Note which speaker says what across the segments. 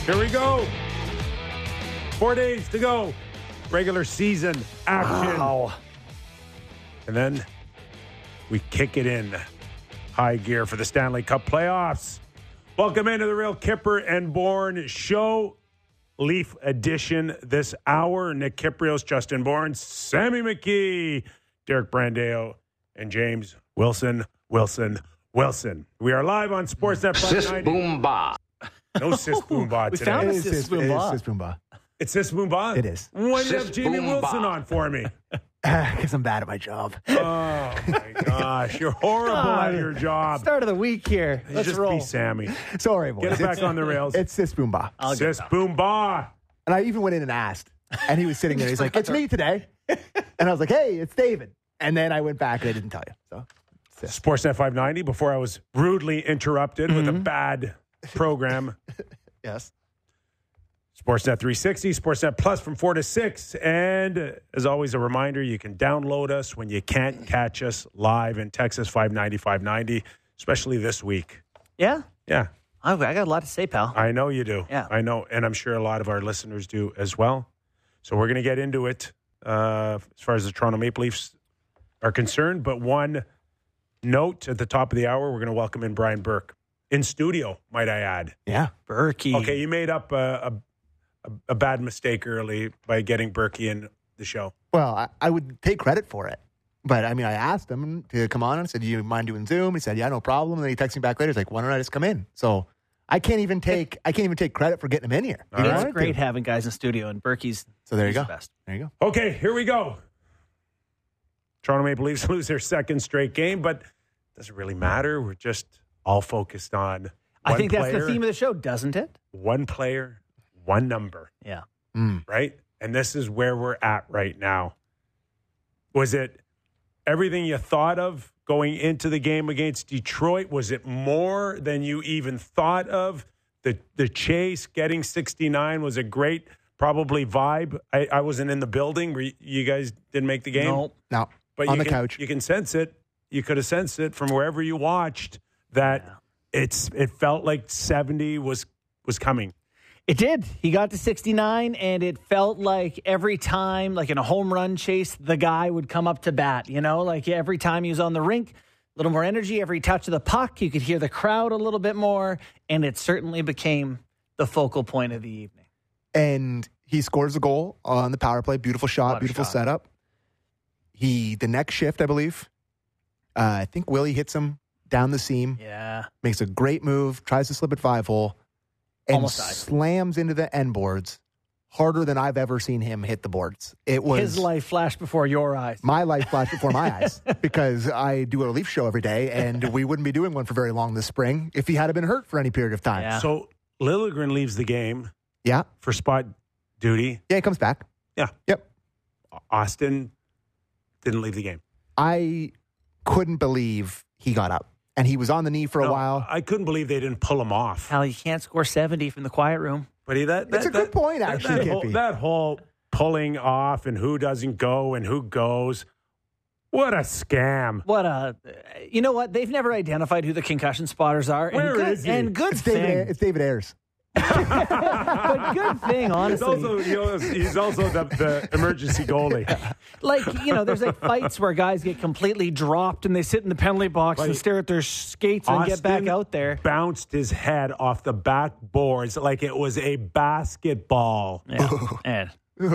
Speaker 1: Here we go. 4 days to go. Regular season action.
Speaker 2: Wow.
Speaker 1: And then we kick it in high gear for the Stanley Cup playoffs. Welcome into the Real Kipper and Bourne show. Leaf edition this hour. Nick Kiprios, Justin Bourne, Sammy McKee, Derek Brandeo, and James Wilson. We are live on Sportsnet 590.
Speaker 3: Sis boom ba.
Speaker 1: No Sis boom ba today.
Speaker 2: found a
Speaker 4: It is Sis Boom Ba.
Speaker 1: It's Sis boom ba?
Speaker 4: It is.
Speaker 1: Why do you have
Speaker 3: Sis
Speaker 1: Jamie
Speaker 3: boom
Speaker 1: Wilson
Speaker 3: ba.
Speaker 1: on for me?
Speaker 4: Because I'm bad at my job.
Speaker 1: Oh, my gosh. You're horrible at your job.
Speaker 2: Start of the week here. Let's
Speaker 1: Just
Speaker 2: roll.
Speaker 1: be Sammy.
Speaker 4: Sorry, boys.
Speaker 1: Get it back on the rails.
Speaker 4: It's Sis Boom Ba.
Speaker 1: Sis boom ba.
Speaker 4: And I even went in and asked. And he was sitting there. He's like, it's me today. And I was like, hey, it's David. And then I went back and I didn't tell you. So, Sis.
Speaker 1: Sportsnet 590 before I was rudely interrupted with a bad program.
Speaker 4: Yes.
Speaker 1: Sportsnet 360, Sportsnet Plus from 4 to 6. And as always, a reminder, you can download us when you can't catch us live in Texas 590, especially this week.
Speaker 2: Yeah?
Speaker 1: Yeah,
Speaker 2: I got a lot to say, pal.
Speaker 1: I know you do.
Speaker 2: Yeah.
Speaker 1: I know. And I'm sure a lot of our listeners do as well. So we're going to get into it as far as the Toronto Maple Leafs are concerned. But one note at the top of the hour, we're going to welcome in Brian Burke in studio, might I add.
Speaker 4: Yeah.
Speaker 2: Berkey.
Speaker 1: Okay, you made up a bad mistake early by getting Berkey in the show.
Speaker 4: Well, I would take credit for it. But, I mean, I asked him to come on. I said, do you mind doing Zoom? He said, yeah, no problem. And then he texted me back later. He's like, why don't I just come in? So I can't even take credit for getting him in here.
Speaker 1: All right.
Speaker 2: It's great having guys in studio, and Berkey's
Speaker 4: So there you
Speaker 2: he's
Speaker 4: go.
Speaker 2: the best.
Speaker 4: There you go.
Speaker 1: Okay, here we go. Toronto Maple Leafs lose their second straight game, but it doesn't really matter. We're just all focused on
Speaker 2: I
Speaker 1: one
Speaker 2: think that's
Speaker 1: player,
Speaker 2: the theme of the show, doesn't it?
Speaker 1: one player, one number,
Speaker 2: Yeah.
Speaker 1: right? And this is where we're at right now. Was it everything you thought of going into the game against Detroit? Was it more than you even thought of? The chase, getting 69 was a great, probably vibe. I wasn't in the building. You guys didn't make the game?
Speaker 2: No.
Speaker 4: Now,
Speaker 1: But
Speaker 4: on
Speaker 1: you
Speaker 4: the
Speaker 1: can,
Speaker 4: couch.
Speaker 1: You can sense it. You could have sensed it from wherever you watched that it felt like 70 was coming.
Speaker 2: It did. He got to 69, and it felt like every time, like in a home run chase, the guy would come up to bat. You know, like every time he was on the rink, a little more energy. Every touch of the puck, you could hear the crowd a little bit more, and it certainly became the focal point of the evening.
Speaker 4: And he scores a goal on the power play. Beautiful shot,
Speaker 2: What a
Speaker 4: beautiful
Speaker 2: shot.
Speaker 4: setup. The next shift, I believe, I think Willie hits him down the seam,
Speaker 2: Yeah.
Speaker 4: makes a great move, tries to slip it 5-hole, and
Speaker 2: Almost died.
Speaker 4: slams into the end boards harder than I've ever seen him hit the boards. It was
Speaker 2: His life flashed before your eyes.
Speaker 4: my life flashed before my eyes because I do a Leaf show every day, and we wouldn't be doing one for very long this spring if he had been hurt for any period of time.
Speaker 2: Yeah.
Speaker 1: So Liljegren leaves the game
Speaker 4: Yeah,
Speaker 1: for spot duty.
Speaker 4: he comes back.
Speaker 1: Yeah.
Speaker 4: Yep.
Speaker 1: Austin didn't leave the game.
Speaker 4: I couldn't believe he got up, and he was on the knee for a
Speaker 1: No,
Speaker 4: while.
Speaker 1: I couldn't believe they didn't pull him off.
Speaker 2: Hal, you can't score 70 from the quiet room.
Speaker 1: But
Speaker 4: It's a good point, actually, Kippy.
Speaker 1: that whole pulling off and who doesn't go and who goes, what a scam.
Speaker 2: You know what? They've never identified who the concussion spotters are.
Speaker 1: Where
Speaker 2: and good,
Speaker 1: is he?
Speaker 2: And good
Speaker 4: It's
Speaker 2: thing.
Speaker 4: David Ayers.
Speaker 2: But good thing,
Speaker 1: He's
Speaker 2: honestly.
Speaker 1: also, he's also the emergency goalie.
Speaker 2: Like, there's like fights where guys get completely dropped and they sit in the penalty box and
Speaker 1: Like,
Speaker 2: stare at their skates and get back
Speaker 1: Austin
Speaker 2: out there.
Speaker 1: Bounced his head off the backboards like it was a basketball.
Speaker 2: Yeah. And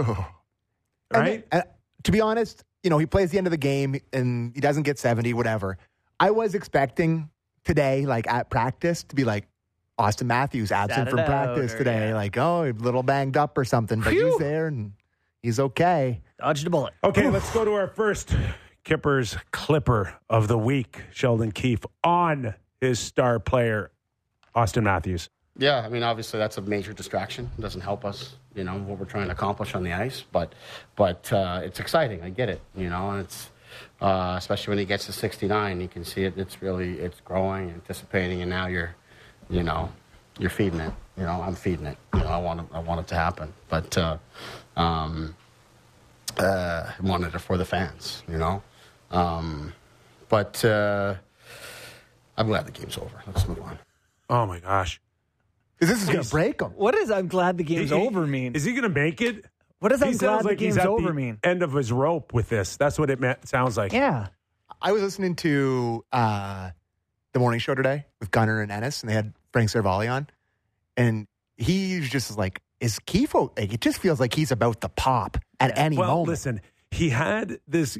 Speaker 1: Right?
Speaker 4: And, to be honest, he plays the end of the game and he doesn't get 70, whatever. I was expecting today, like at practice, to be like Austin Matthews absent
Speaker 2: Sat
Speaker 4: from
Speaker 2: it
Speaker 4: practice
Speaker 2: out, or,
Speaker 4: today.
Speaker 2: yeah.
Speaker 4: Like, oh, a little banged up or something. But
Speaker 2: Phew.
Speaker 4: he's there and he's okay.
Speaker 2: dodged a bullet.
Speaker 1: Okay, let's go to our first Kippers Clipper of the week, Sheldon Keefe, on his star player, Austin Matthews.
Speaker 5: Yeah, I mean, obviously that's a major distraction. It doesn't help us, what we're trying to accomplish on the ice. But it's exciting. I get it, and it's especially when he gets to 69, you can see it. It's growing, anticipating, and now you're feeding it. I'm feeding it. I want it to happen. But I wanted it for the fans. But I'm glad the game's over. Let's move on.
Speaker 1: Oh, my gosh.
Speaker 4: This is going to break him.
Speaker 2: What does I'm glad the game's over mean?
Speaker 1: Is he going to make it?
Speaker 2: What does I'm
Speaker 1: He
Speaker 2: glad
Speaker 1: sounds
Speaker 2: the
Speaker 1: like he's
Speaker 2: game's
Speaker 1: at
Speaker 2: over
Speaker 1: the
Speaker 2: mean?
Speaker 1: end of his rope with this. That's what it sounds like.
Speaker 2: Yeah.
Speaker 4: I was listening to the morning show today with Gunnar and Ennis, and they had Frank Cervalli on, and he's just like, is Keefe? Like, it just feels like he's about to pop at any moment.
Speaker 1: Listen, he had this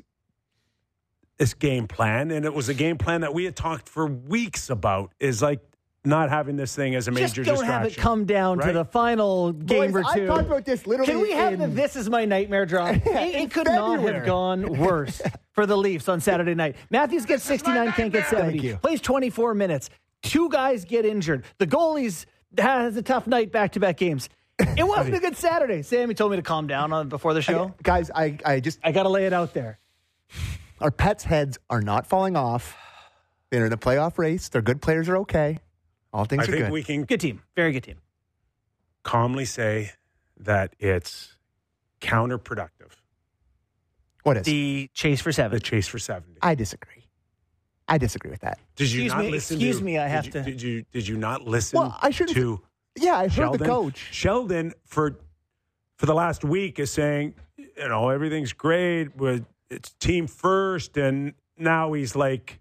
Speaker 1: game plan, and it was a game plan that we had talked for weeks about, is like not having this thing as a major
Speaker 2: Just don't
Speaker 1: distraction.
Speaker 2: have it come down to
Speaker 1: right?
Speaker 2: the final game
Speaker 4: Boys,
Speaker 2: or two.
Speaker 4: I talked about this literally.
Speaker 2: Can we have the "This is my nightmare" drop? It could not
Speaker 4: February.
Speaker 2: have gone worse for the Leafs on Saturday night. Matthews gets 69, can't get 70.
Speaker 4: Thank you.
Speaker 2: Plays 24 minutes. 2 guys get injured. The goalies has a tough night, back-to-back games. It wasn't a good Saturday. Sammy told me to calm down before the show.
Speaker 4: Guys, I
Speaker 2: got to lay it out there.
Speaker 4: our pets' heads are not falling off. They're in a playoff race. Their good players are okay. All things
Speaker 1: I
Speaker 4: are
Speaker 1: think
Speaker 4: good.
Speaker 1: we can
Speaker 2: Good team. Very good team.
Speaker 1: calmly say that it's counterproductive.
Speaker 4: What is?
Speaker 2: The chase for 7.
Speaker 1: The chase for 70.
Speaker 4: I disagree. I disagree with that.
Speaker 1: Did you
Speaker 2: Excuse
Speaker 1: not
Speaker 2: me,
Speaker 1: listen?
Speaker 2: excuse me, I have
Speaker 1: did
Speaker 2: to-
Speaker 1: you, Did you not listen?
Speaker 4: Well, I shouldn't-
Speaker 1: to
Speaker 4: Yeah, I heard
Speaker 1: Sheldon.
Speaker 4: the coach.
Speaker 1: Sheldon for the last week is saying, everything's great, but it's team first, and now he's like,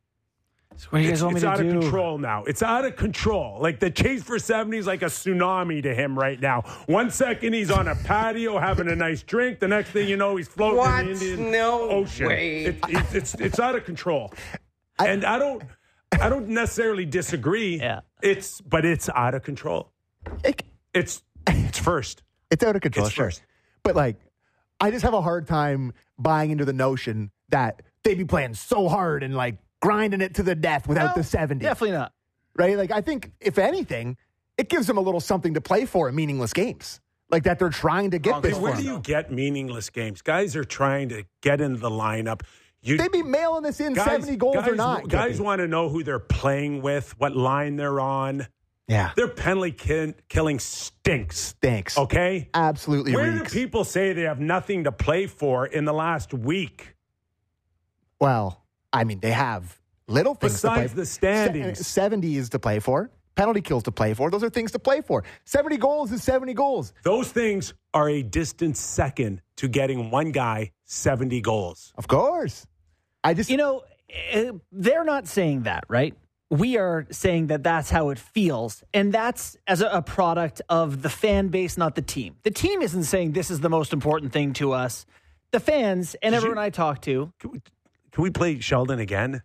Speaker 2: So what do you guys want me
Speaker 1: it's
Speaker 2: to
Speaker 1: out
Speaker 2: do?
Speaker 1: of control now. It's out of control. Like the chase for 70 is like a tsunami to him right now. 1 second he's on a patio having a nice drink. The next thing you know, he's floating in the Indian Ocean.
Speaker 5: way.
Speaker 1: It's out of control. And I don't necessarily disagree.
Speaker 2: Yeah.
Speaker 1: But it's out of control. It's first.
Speaker 4: It's out of control,
Speaker 1: It's
Speaker 4: sure.
Speaker 1: first.
Speaker 4: But I just have a hard time buying into the notion that they'd be playing so hard and grinding it to the death without the 70.
Speaker 2: Definitely not.
Speaker 4: Right? I think, if anything, it gives them a little something to play for in meaningless games. Like that they're trying to get this
Speaker 1: Where
Speaker 4: far.
Speaker 1: do you get meaningless games? Guys are trying to get into the lineup.
Speaker 4: They'd be mailing this in 70 goals or not.
Speaker 1: Guys
Speaker 4: Kippy.
Speaker 1: want to know who they're playing with, what line they're on.
Speaker 4: Yeah.
Speaker 1: Their penalty killing stinks.
Speaker 4: Thanks.
Speaker 1: Okay?
Speaker 4: Absolutely
Speaker 1: Where
Speaker 4: reeks.
Speaker 1: do people say they have nothing to play for in the last week?
Speaker 4: Well, I mean, they have little things
Speaker 1: Besides
Speaker 4: to play
Speaker 1: the standings.
Speaker 4: 70 is to play for. Penalty kills to play for. Those are things to play for. 70 goals is 70 goals.
Speaker 1: Those things are a distant second to getting one guy 70 goals.
Speaker 4: Of course. I just...
Speaker 2: They're not saying that, right? We are saying that that's how it feels. And that's as a product of the fan base, not the team. The team isn't saying this is the most important thing to us. The fans and everyone I talk to.
Speaker 1: Can we play Sheldon again?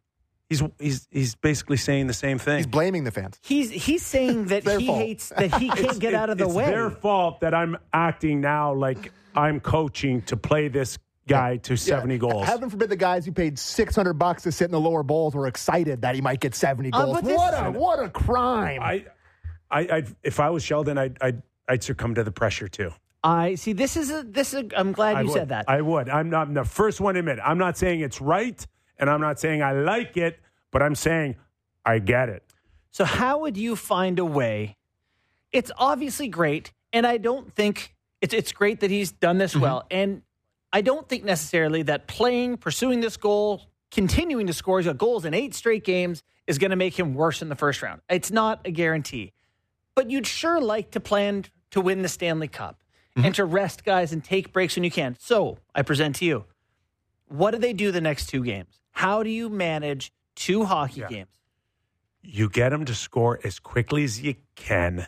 Speaker 1: He's basically saying the same thing.
Speaker 4: He's blaming the fans.
Speaker 2: He's saying that
Speaker 4: Their
Speaker 2: he
Speaker 4: fault.
Speaker 2: hates that he can't get out of the
Speaker 1: it's
Speaker 2: way.
Speaker 1: their fault that I'm acting now like I'm coaching to play this guy to 70 goals.
Speaker 4: Heaven forbid the guys who paid $600 to sit in the lower bowls were excited that he might get 70 goals.
Speaker 2: but this-
Speaker 4: What a crime.
Speaker 1: I if I was Sheldon, I'd succumb to the pressure too.
Speaker 2: I see. This is. I'm glad you said that.
Speaker 1: I would. I'm the first one to admit. I'm not saying it's right, and I'm not saying I like it, but I'm saying I get it.
Speaker 2: So how would you find a way? It's obviously great, and I don't think it's great that he's done this well. And I don't think necessarily that pursuing this goal, continuing to score, he's got goals in 8 straight games, is going to make him worse in the first round. It's not a guarantee. But you'd sure like to plan to win the Stanley Cup and to rest guys and take breaks when you can. So I present to you, what do they do the next 2 games? How do you manage 2 hockey games?
Speaker 1: You get him to score as quickly as you can,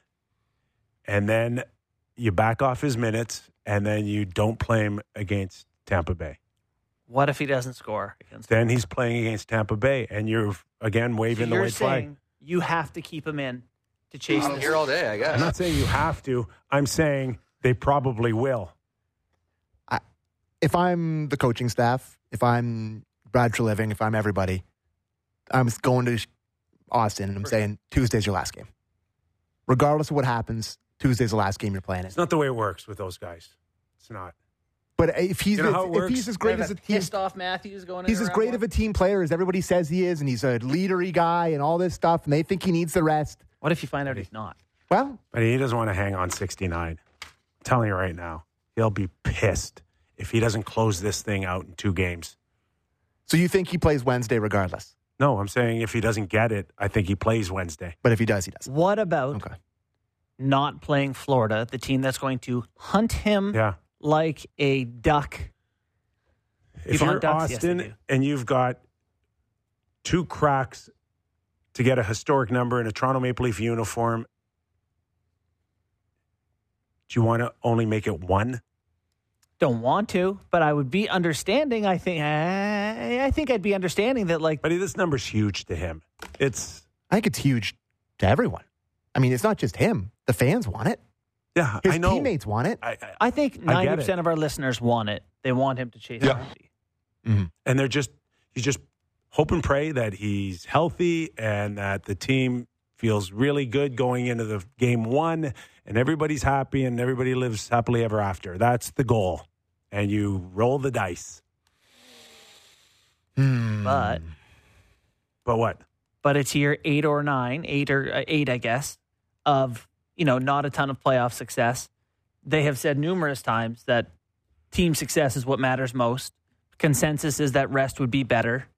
Speaker 1: and then you back off his minutes, and then you don't play him against Tampa Bay.
Speaker 2: What if he doesn't score against
Speaker 1: Then he's playing against Tampa Bay, and you're again waving the
Speaker 2: you're
Speaker 1: white flag.
Speaker 2: saying you have to keep him in to chase
Speaker 3: I'm
Speaker 2: this.
Speaker 3: here all day, I guess.
Speaker 1: I'm not saying you have to. I'm saying they probably will.
Speaker 4: If I'm the coaching staff, if I'm Brad Treliving, if I'm everybody, I'm going to Austin and I'm saying Tuesday's your last game. Regardless of what happens, Tuesday's the last game you're playing in.
Speaker 1: It's not the way it works with those guys. It's not.
Speaker 4: But if he's
Speaker 1: You know how it
Speaker 4: if
Speaker 1: works?
Speaker 4: he's as great as a team,
Speaker 2: pissed off Matthews going.
Speaker 4: he's as great of a team player as everybody says he is, and he's a leadery guy and all this stuff, and they think he needs the rest.
Speaker 2: What if you find out he's not?
Speaker 4: Well,
Speaker 1: But he doesn't want to hang on 69. I'm telling you right now, he'll be pissed if he doesn't close this thing out in 2 games.
Speaker 4: so you think he plays Wednesday regardless?
Speaker 1: No, I'm saying if he doesn't get it, I think he plays Wednesday.
Speaker 4: But if he does, he does.
Speaker 2: What about
Speaker 4: Okay.
Speaker 2: not playing Florida, the team that's going to hunt him like a duck.
Speaker 1: If
Speaker 2: People
Speaker 1: you're
Speaker 2: hunt ducks? Yes, they
Speaker 1: Austin
Speaker 2: do.
Speaker 1: and you've got 2 cracks to get a historic number in a Toronto Maple Leaf uniform, do you want to only make it 1?
Speaker 2: Don't want to, but I would be understanding. I think I'd be understanding that, like,
Speaker 1: But this number's huge to him.
Speaker 4: I think it's huge to everyone. I mean, it's not just him. The fans want it.
Speaker 1: Yeah,
Speaker 4: His
Speaker 1: I know.
Speaker 4: teammates want it.
Speaker 2: I think
Speaker 1: I get
Speaker 2: 90%
Speaker 1: it.
Speaker 2: of our listeners want it. They want him to chase
Speaker 1: Yeah.
Speaker 2: Monty.
Speaker 1: And you just hope and pray that he's healthy and that the team feels really good going into the game 1 and everybody's happy and everybody lives happily ever after. That's the goal. And you roll the dice.
Speaker 2: But
Speaker 1: what?
Speaker 2: But it's year 8 or 9, 8, I guess, of, not a ton of playoff success. They have said numerous times that team success is what matters most. Consensus is that rest would be better.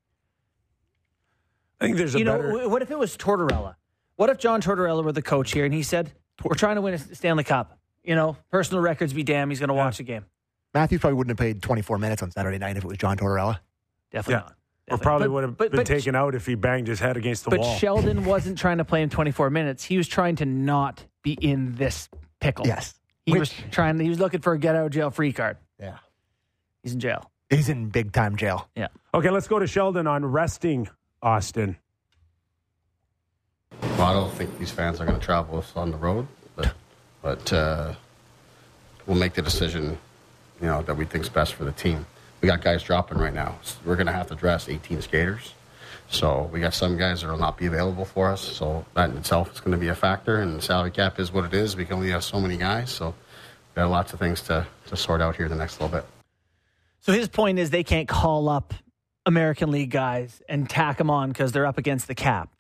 Speaker 1: I think there's a better...
Speaker 2: What if it was Tortorella? What if John Tortorella were the coach here and he said, we're trying to win a Stanley Cup. Personal records be damned, he's going to watch the game.
Speaker 4: Matthews probably wouldn't have played 24 minutes on Saturday night if it was John Tortorella.
Speaker 2: Definitely not.
Speaker 1: Or probably would have been taken out if he banged his head against the wall.
Speaker 2: But Sheldon wasn't trying to play in 24 minutes. He was trying to not be in this pickle.
Speaker 4: Yes.
Speaker 2: He was looking for a get out of jail free card.
Speaker 4: Yeah.
Speaker 2: He's in jail.
Speaker 4: He's in big time jail.
Speaker 2: Yeah.
Speaker 1: Okay, let's go to Sheldon on resting Austin.
Speaker 5: Well, I don't think these fans are going to travel with us on the road, but we'll make the decision, that we think's best for the team. We got guys dropping right now. We're going to have to dress 18 skaters. So we got some guys that will not be available for us. So that in itself is going to be a factor. And the salary cap is what it is. We can only have so many guys. So we got lots of things to sort out here the next little bit.
Speaker 2: So his point is they can't call up American League guys and tack them on because they're up against the cap,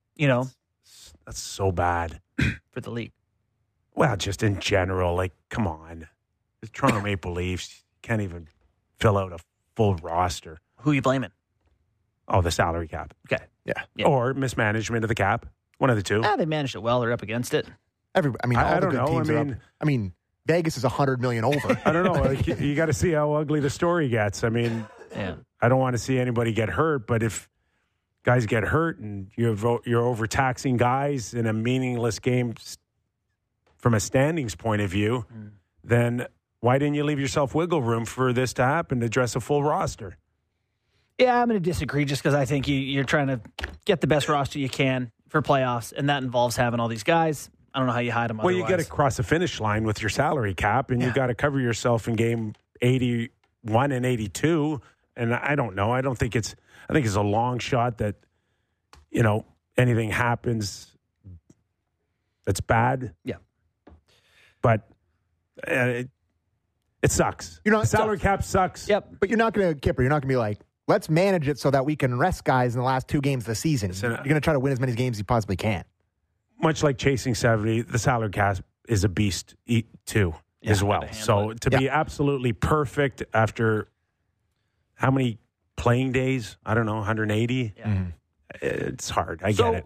Speaker 1: That's so bad.
Speaker 2: for the league.
Speaker 1: Well, just in general, come on. The Toronto Maple Leafs can't even fill out a full roster.
Speaker 2: Who are you blaming?
Speaker 1: Oh, the salary cap.
Speaker 2: Okay.
Speaker 4: Yeah.
Speaker 1: Or mismanagement of the cap. One of the two.
Speaker 2: They managed it well. They're up against it.
Speaker 4: All
Speaker 1: I
Speaker 4: the
Speaker 1: don't
Speaker 4: good
Speaker 1: know.
Speaker 4: teams are up. Vegas is $100 million over.
Speaker 1: I don't know. You got to see how ugly the story gets. I don't want to see anybody get hurt, but if guys get hurt and you're overtaxing guys in a meaningless game from a standings point of view, then why didn't you leave yourself wiggle room for this to happen to dress a full roster?
Speaker 2: Yeah, I'm going to disagree just because I think you're trying to get the best roster you can for playoffs, and that involves having all these guys. I don't know how you hide them otherwise.
Speaker 1: Well, you got to cross the finish line with your salary cap, and you got to cover yourself in game 81 and 82. And I don't know. I think it's a long shot that, anything happens that's bad.
Speaker 2: Yeah.
Speaker 1: But it sucks. The salary cap sucks.
Speaker 2: Yep.
Speaker 4: But you're not going to, Kipper, you're not going to be like, let's manage it so that we can rest guys in the last 2 games of the season. You're going to try to win as many games as you possibly can.
Speaker 1: Much like chasing 70, the salary cap is a beast too, as well. So to be absolutely perfect after how many playing days? I don't know, 180?
Speaker 2: Yeah.
Speaker 1: It's hard. I get it.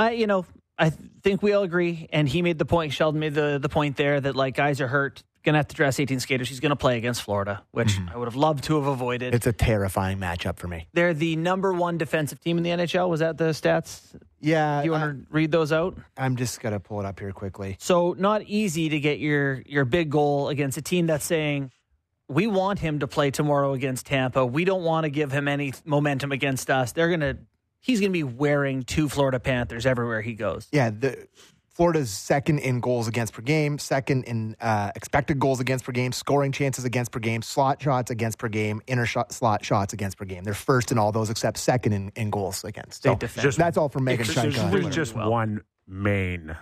Speaker 2: I think we all agree, and he made the point, Sheldon made the point there that, guys are hurt, going to have to dress 18 skaters. He's going to play against Florida, which I would have loved to have avoided.
Speaker 4: It's a terrifying matchup for me.
Speaker 2: They're the number 1 defensive team in the NHL. Was that the stats?
Speaker 4: Yeah.
Speaker 2: Do you want to read those out?
Speaker 4: I'm just going to pull it up here quickly.
Speaker 2: So not easy to get your big goal against a team that's saying, we want him to play tomorrow against Tampa. We don't want to give him any momentum against us. He's going to be wearing 2 Florida Panthers everywhere he goes.
Speaker 4: Yeah, Florida's second in goals against per game, second in expected goals against per game, scoring chances against per game, slot shots against per game, slot shots against per game. They're first in all those except second in goals against. So that's all from Megan Shankar.
Speaker 1: There's just one main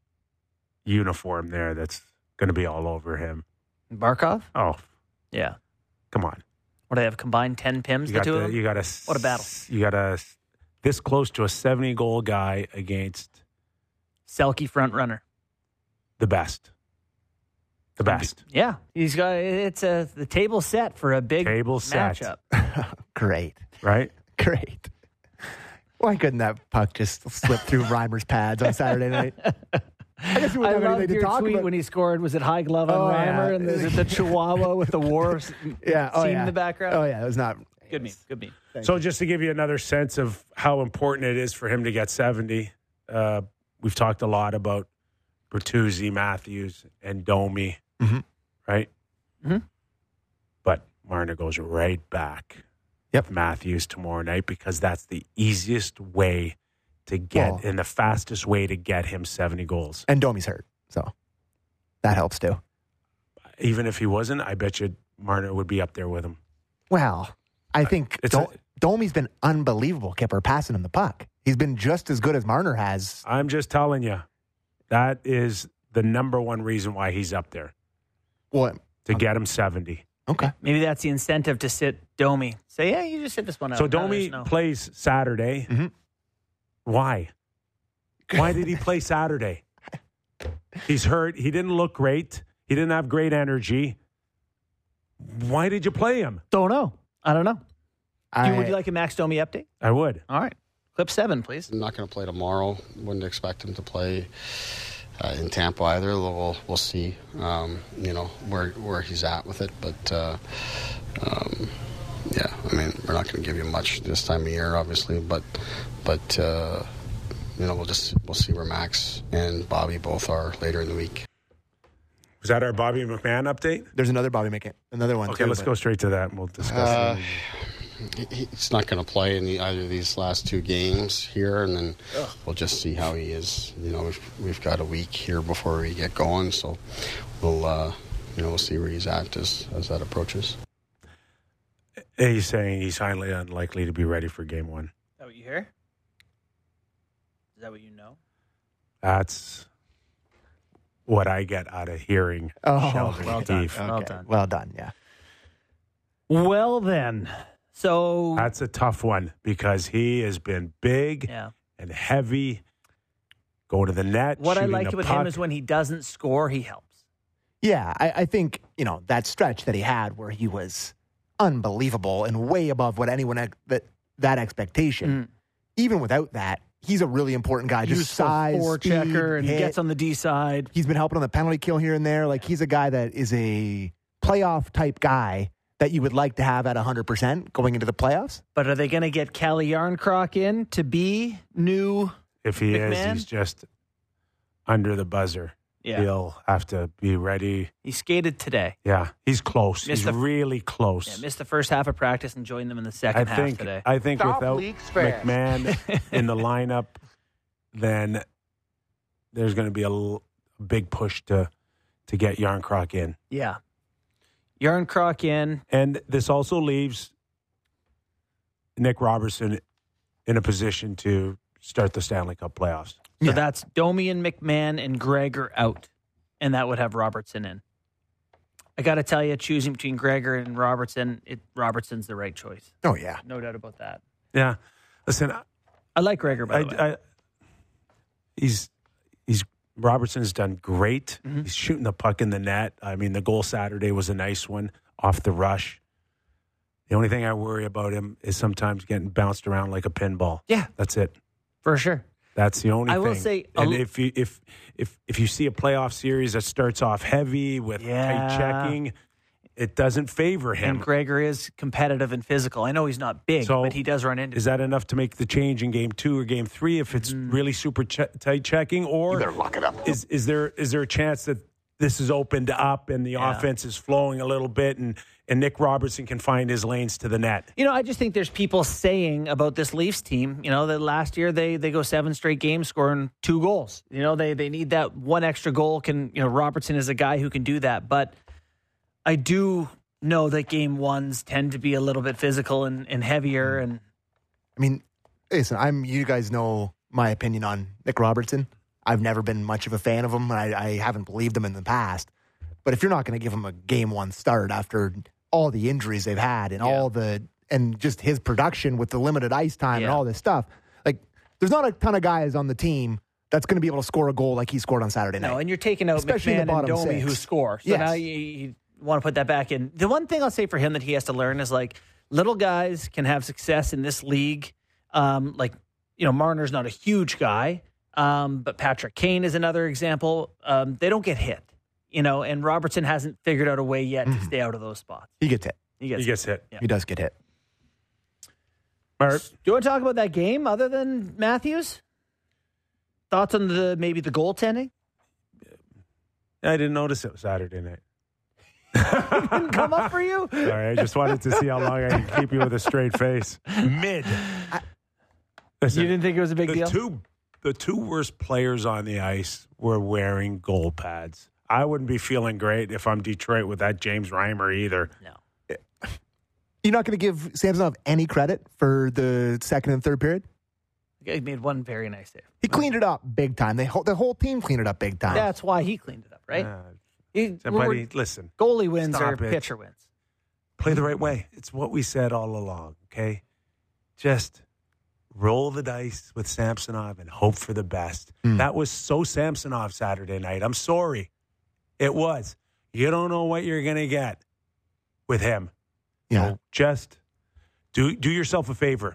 Speaker 1: uniform there that's going to be all over him.
Speaker 2: Barkov?
Speaker 1: Oh.
Speaker 2: Yeah.
Speaker 1: Come on.
Speaker 2: What do they have combined 10 PIMs, the two of them? What a battle.
Speaker 1: You got this close to a 70-goal guy against
Speaker 2: Selke front runner.
Speaker 1: The best. The best.
Speaker 2: Yeah. He's got the table set for a big matchup.
Speaker 4: Great.
Speaker 1: Right?
Speaker 4: Great. Why couldn't that puck just slip through Reimer's pads on Saturday night? I guess you
Speaker 2: I
Speaker 4: wouldn't have
Speaker 2: loved
Speaker 4: anything to
Speaker 2: your
Speaker 4: talk
Speaker 2: tweet
Speaker 4: about.
Speaker 2: when he scored. Was it high glove on
Speaker 4: Oh,
Speaker 2: Reimer?
Speaker 4: yeah.
Speaker 2: And is it the Chihuahua with the war scene in the background?
Speaker 4: Oh, yeah. It was not.
Speaker 2: Good meme. Good meme.
Speaker 1: So just to give you another sense of how important it is for him to get 70, we've talked a lot about Bertuzzi, Matthews, and Domi, right?
Speaker 2: Mm-hmm.
Speaker 1: But Marner goes right back
Speaker 4: Yep.
Speaker 1: with Matthews tomorrow night because that's the easiest way to get and the fastest way to get him 70 goals.
Speaker 4: And Domi's hurt, so that helps too.
Speaker 1: Even if he wasn't, I bet you Marner would be up there with him.
Speaker 4: Well, I think Domi's been unbelievable, Kipper, passing him the puck. He's been just as good as Marner has.
Speaker 1: I'm just telling you, that is the number one reason why he's up there,
Speaker 4: What?
Speaker 1: to get him 70.
Speaker 4: Okay.
Speaker 2: Maybe that's the incentive to sit Domi. Say, yeah, you just sit this one out.
Speaker 1: So Domi plays Saturday.
Speaker 4: Mhm.
Speaker 1: Why? Why did he play Saturday? He's hurt. He didn't look great. He didn't have great energy. Why did you play him?
Speaker 2: Don't know. I don't know.
Speaker 4: I-
Speaker 2: Would you like a Max Domi update?
Speaker 1: I would.
Speaker 2: All right. Clip 7, please.
Speaker 5: I'm not going to play tomorrow. Wouldn't expect him to play in Tampa either. We'll see. Where he's at with it, but yeah. I mean, we're not going to give you much this time of year, obviously, but we'll see where Max and Bobby both are later in the week.
Speaker 1: Was that our Bobby McMahon update?
Speaker 4: There's another Bobby McCann, another one.
Speaker 1: Okay,
Speaker 4: too,
Speaker 1: let's
Speaker 4: but-
Speaker 1: go straight to that and we'll discuss it.
Speaker 5: He's not going to play in either of these last two games here, and then we'll just see how he is. We've got a week here before we get going, so we'll see where he's at as that approaches.
Speaker 1: He's saying he's highly unlikely to be ready for game 1.
Speaker 2: Is that what you hear? Is that what you know?
Speaker 1: That's what I get out of hearing Sheldon
Speaker 2: well done.
Speaker 1: Keefe.
Speaker 2: Well
Speaker 4: Okay.
Speaker 2: done.
Speaker 4: Well done, yeah.
Speaker 2: Well, then. So,
Speaker 1: That's a tough one because he has been big
Speaker 2: yeah.
Speaker 1: and heavy, go to the net.
Speaker 2: What I
Speaker 1: shooting
Speaker 2: like
Speaker 1: the
Speaker 2: about
Speaker 1: puck.
Speaker 2: him is when he doesn't score, he helps.
Speaker 4: Yeah, I think, that stretch that he had where he was unbelievable and way above what anyone that expectation. Even without that, he's a really important guy. Just
Speaker 2: Useful
Speaker 4: size,
Speaker 2: forechecker, and
Speaker 4: speed, hit.
Speaker 2: gets on the D side.
Speaker 4: He's been helping on the penalty kill here and there. Like, he's a guy that is a playoff type guy that you would like to have at 100% going into the playoffs.
Speaker 2: But are they going to get Calle Yarncroc in to be new?
Speaker 1: If he
Speaker 2: McMahon?
Speaker 1: is, he's just under the buzzer.
Speaker 2: Yeah.
Speaker 1: He'll have to be ready.
Speaker 2: He skated today.
Speaker 1: Yeah, he's close.
Speaker 2: Missed
Speaker 1: He's
Speaker 2: the-
Speaker 1: really close.
Speaker 2: Yeah, missed the first half of practice and joined them in the second half today.
Speaker 1: I think without McMahon in the lineup, then there's going to be a big push to get Yarncroc in.
Speaker 2: Yeah. Yarncroc in.
Speaker 1: And this also leaves Nick Robertson in a position to start the Stanley Cup playoffs.
Speaker 2: So
Speaker 4: Yeah.
Speaker 2: that's Domi and McMahon and Gregor out. And that would have Robertson in. I got to tell you, choosing between Gregor and Robertson, Robertson's the right choice.
Speaker 4: Oh, yeah.
Speaker 2: No doubt about that.
Speaker 1: Yeah. Listen,
Speaker 2: I like Gregor, by the way.
Speaker 1: he's Robertson's done great.
Speaker 2: Mm-hmm.
Speaker 1: He's shooting the puck in the net. I mean, the goal Saturday was a nice one off the rush. The only thing I worry about him is sometimes getting bounced around like a pinball.
Speaker 2: Yeah.
Speaker 1: That's it.
Speaker 2: For sure.
Speaker 1: That's the only
Speaker 2: I
Speaker 1: thing.
Speaker 2: will say,
Speaker 1: and if you see a playoff series that starts off heavy with tight checking, it doesn't favor him.
Speaker 2: And Gregor is competitive and physical. I know he's not big,
Speaker 1: So,
Speaker 2: but he does run into
Speaker 1: Is that enough to make the change in game 2 or game 3 if it's really super tight checking? Or you better lock it up. Is there a chance that this is opened up and the offense is flowing a little bit and Nick Robertson can find his lanes to the net?
Speaker 2: I just think there's people saying about this Leafs team, that last year they go 7 straight games scoring 2 goals. They need that one extra goal. Robertson is a guy who can do that. But I do know that game 1s tend to be a little bit physical and heavier. And
Speaker 4: I mean, listen, you guys know my opinion on Nick Robertson. I've never been much of a fan of him. I haven't believed him in the past. But if you're not going to give him a game 1 start after all the injuries they've had and and just his production with the limited ice time and all this stuff, like, there's not a ton of guys on the team that's going to be able to score a goal like he scored on Saturday night.
Speaker 2: no, and you're taking out
Speaker 4: Especially in the
Speaker 2: McMahon and
Speaker 4: bottom
Speaker 2: Domi
Speaker 4: 6.
Speaker 2: who score. So
Speaker 4: Yes.
Speaker 2: now you want to put that back in. The one thing I'll say for him that he has to learn is, like, little guys can have success in this league. Marner's not a huge guy, But Patrick Kane is another example. They don't get hit, and Robertson hasn't figured out a way yet to stay out of those spots.
Speaker 4: He gets hit.
Speaker 1: He gets hit.
Speaker 2: Yeah.
Speaker 4: He does get hit.
Speaker 1: Mert,
Speaker 2: Do you want to talk about that game other than Matthews? Thoughts on maybe the goaltending?
Speaker 1: I didn't notice it was Saturday night.
Speaker 2: Didn't come up for you?
Speaker 1: All right, I just wanted to see how long I can keep you with a straight face. Mid. Listen,
Speaker 2: You didn't think it was a big deal?
Speaker 1: The two worst players on the ice were wearing goal pads. I wouldn't be feeling great if I'm Detroit with that James Reimer either.
Speaker 2: No.
Speaker 4: You're not going to give Samsonov any credit for the second and third period?
Speaker 2: He made one very nice save.
Speaker 4: He cleaned it up big time. The whole team cleaned it up big time.
Speaker 2: That's why he cleaned it up, right?
Speaker 1: Somebody, listen.
Speaker 2: Goalie wins
Speaker 1: Stop
Speaker 2: or
Speaker 1: it.
Speaker 2: pitcher wins.
Speaker 1: Play the right way. It's what we said all along, okay? Just roll the dice with Samsonov and hope for the best. That was so Samsonov Saturday night. I'm sorry. It was. You don't know what you're going to get with him.
Speaker 4: Yeah.
Speaker 1: So just do yourself a favor.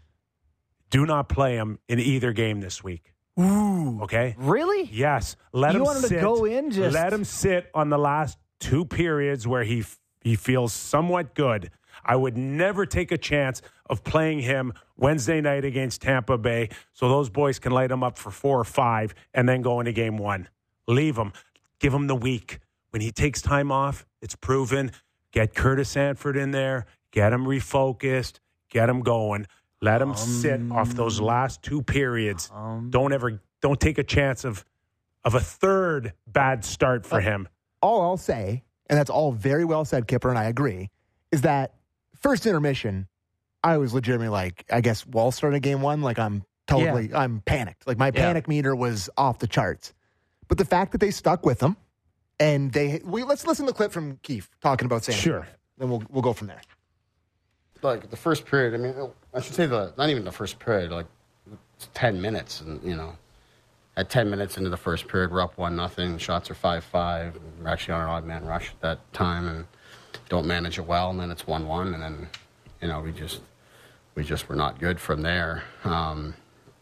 Speaker 1: Do not play him in either game this week.
Speaker 2: Ooh.
Speaker 1: Okay?
Speaker 2: Really?
Speaker 1: Yes. Let
Speaker 2: You
Speaker 1: him
Speaker 2: want him to
Speaker 1: sit.
Speaker 2: go in just-
Speaker 1: Let him sit on the last two periods where he feels somewhat good. I would never take a chance of playing him Wednesday night against Tampa Bay so those boys can light him up for 4 or 5 and then go into game 1. Leave him. Give him the week. When he takes time off, it's proven. Get Curtis Sanford in there. Get him refocused. Get him going. Let him sit off those last two periods. Don't take a chance of a third bad start for him.
Speaker 4: All I'll say, and that's all very well said, Kipper, and I agree, is that first intermission, I was legitimately like, I guess Wall started game 1, like I'm panicked. Like my panic meter was off the charts. But the fact that they stuck with him, and let's listen to the clip from Keefe talking about Sam.
Speaker 1: Sure.
Speaker 4: Then we'll go from there.
Speaker 5: Like the first period, I mean, I should say not even the first period, like it's 10 minutes. And, at 10 minutes into the first period, we're up 1-0. Shots are 5-5. We're actually on an odd man rush at that time and don't manage it well. And then it's 1-1. And then, we just were not good from there. So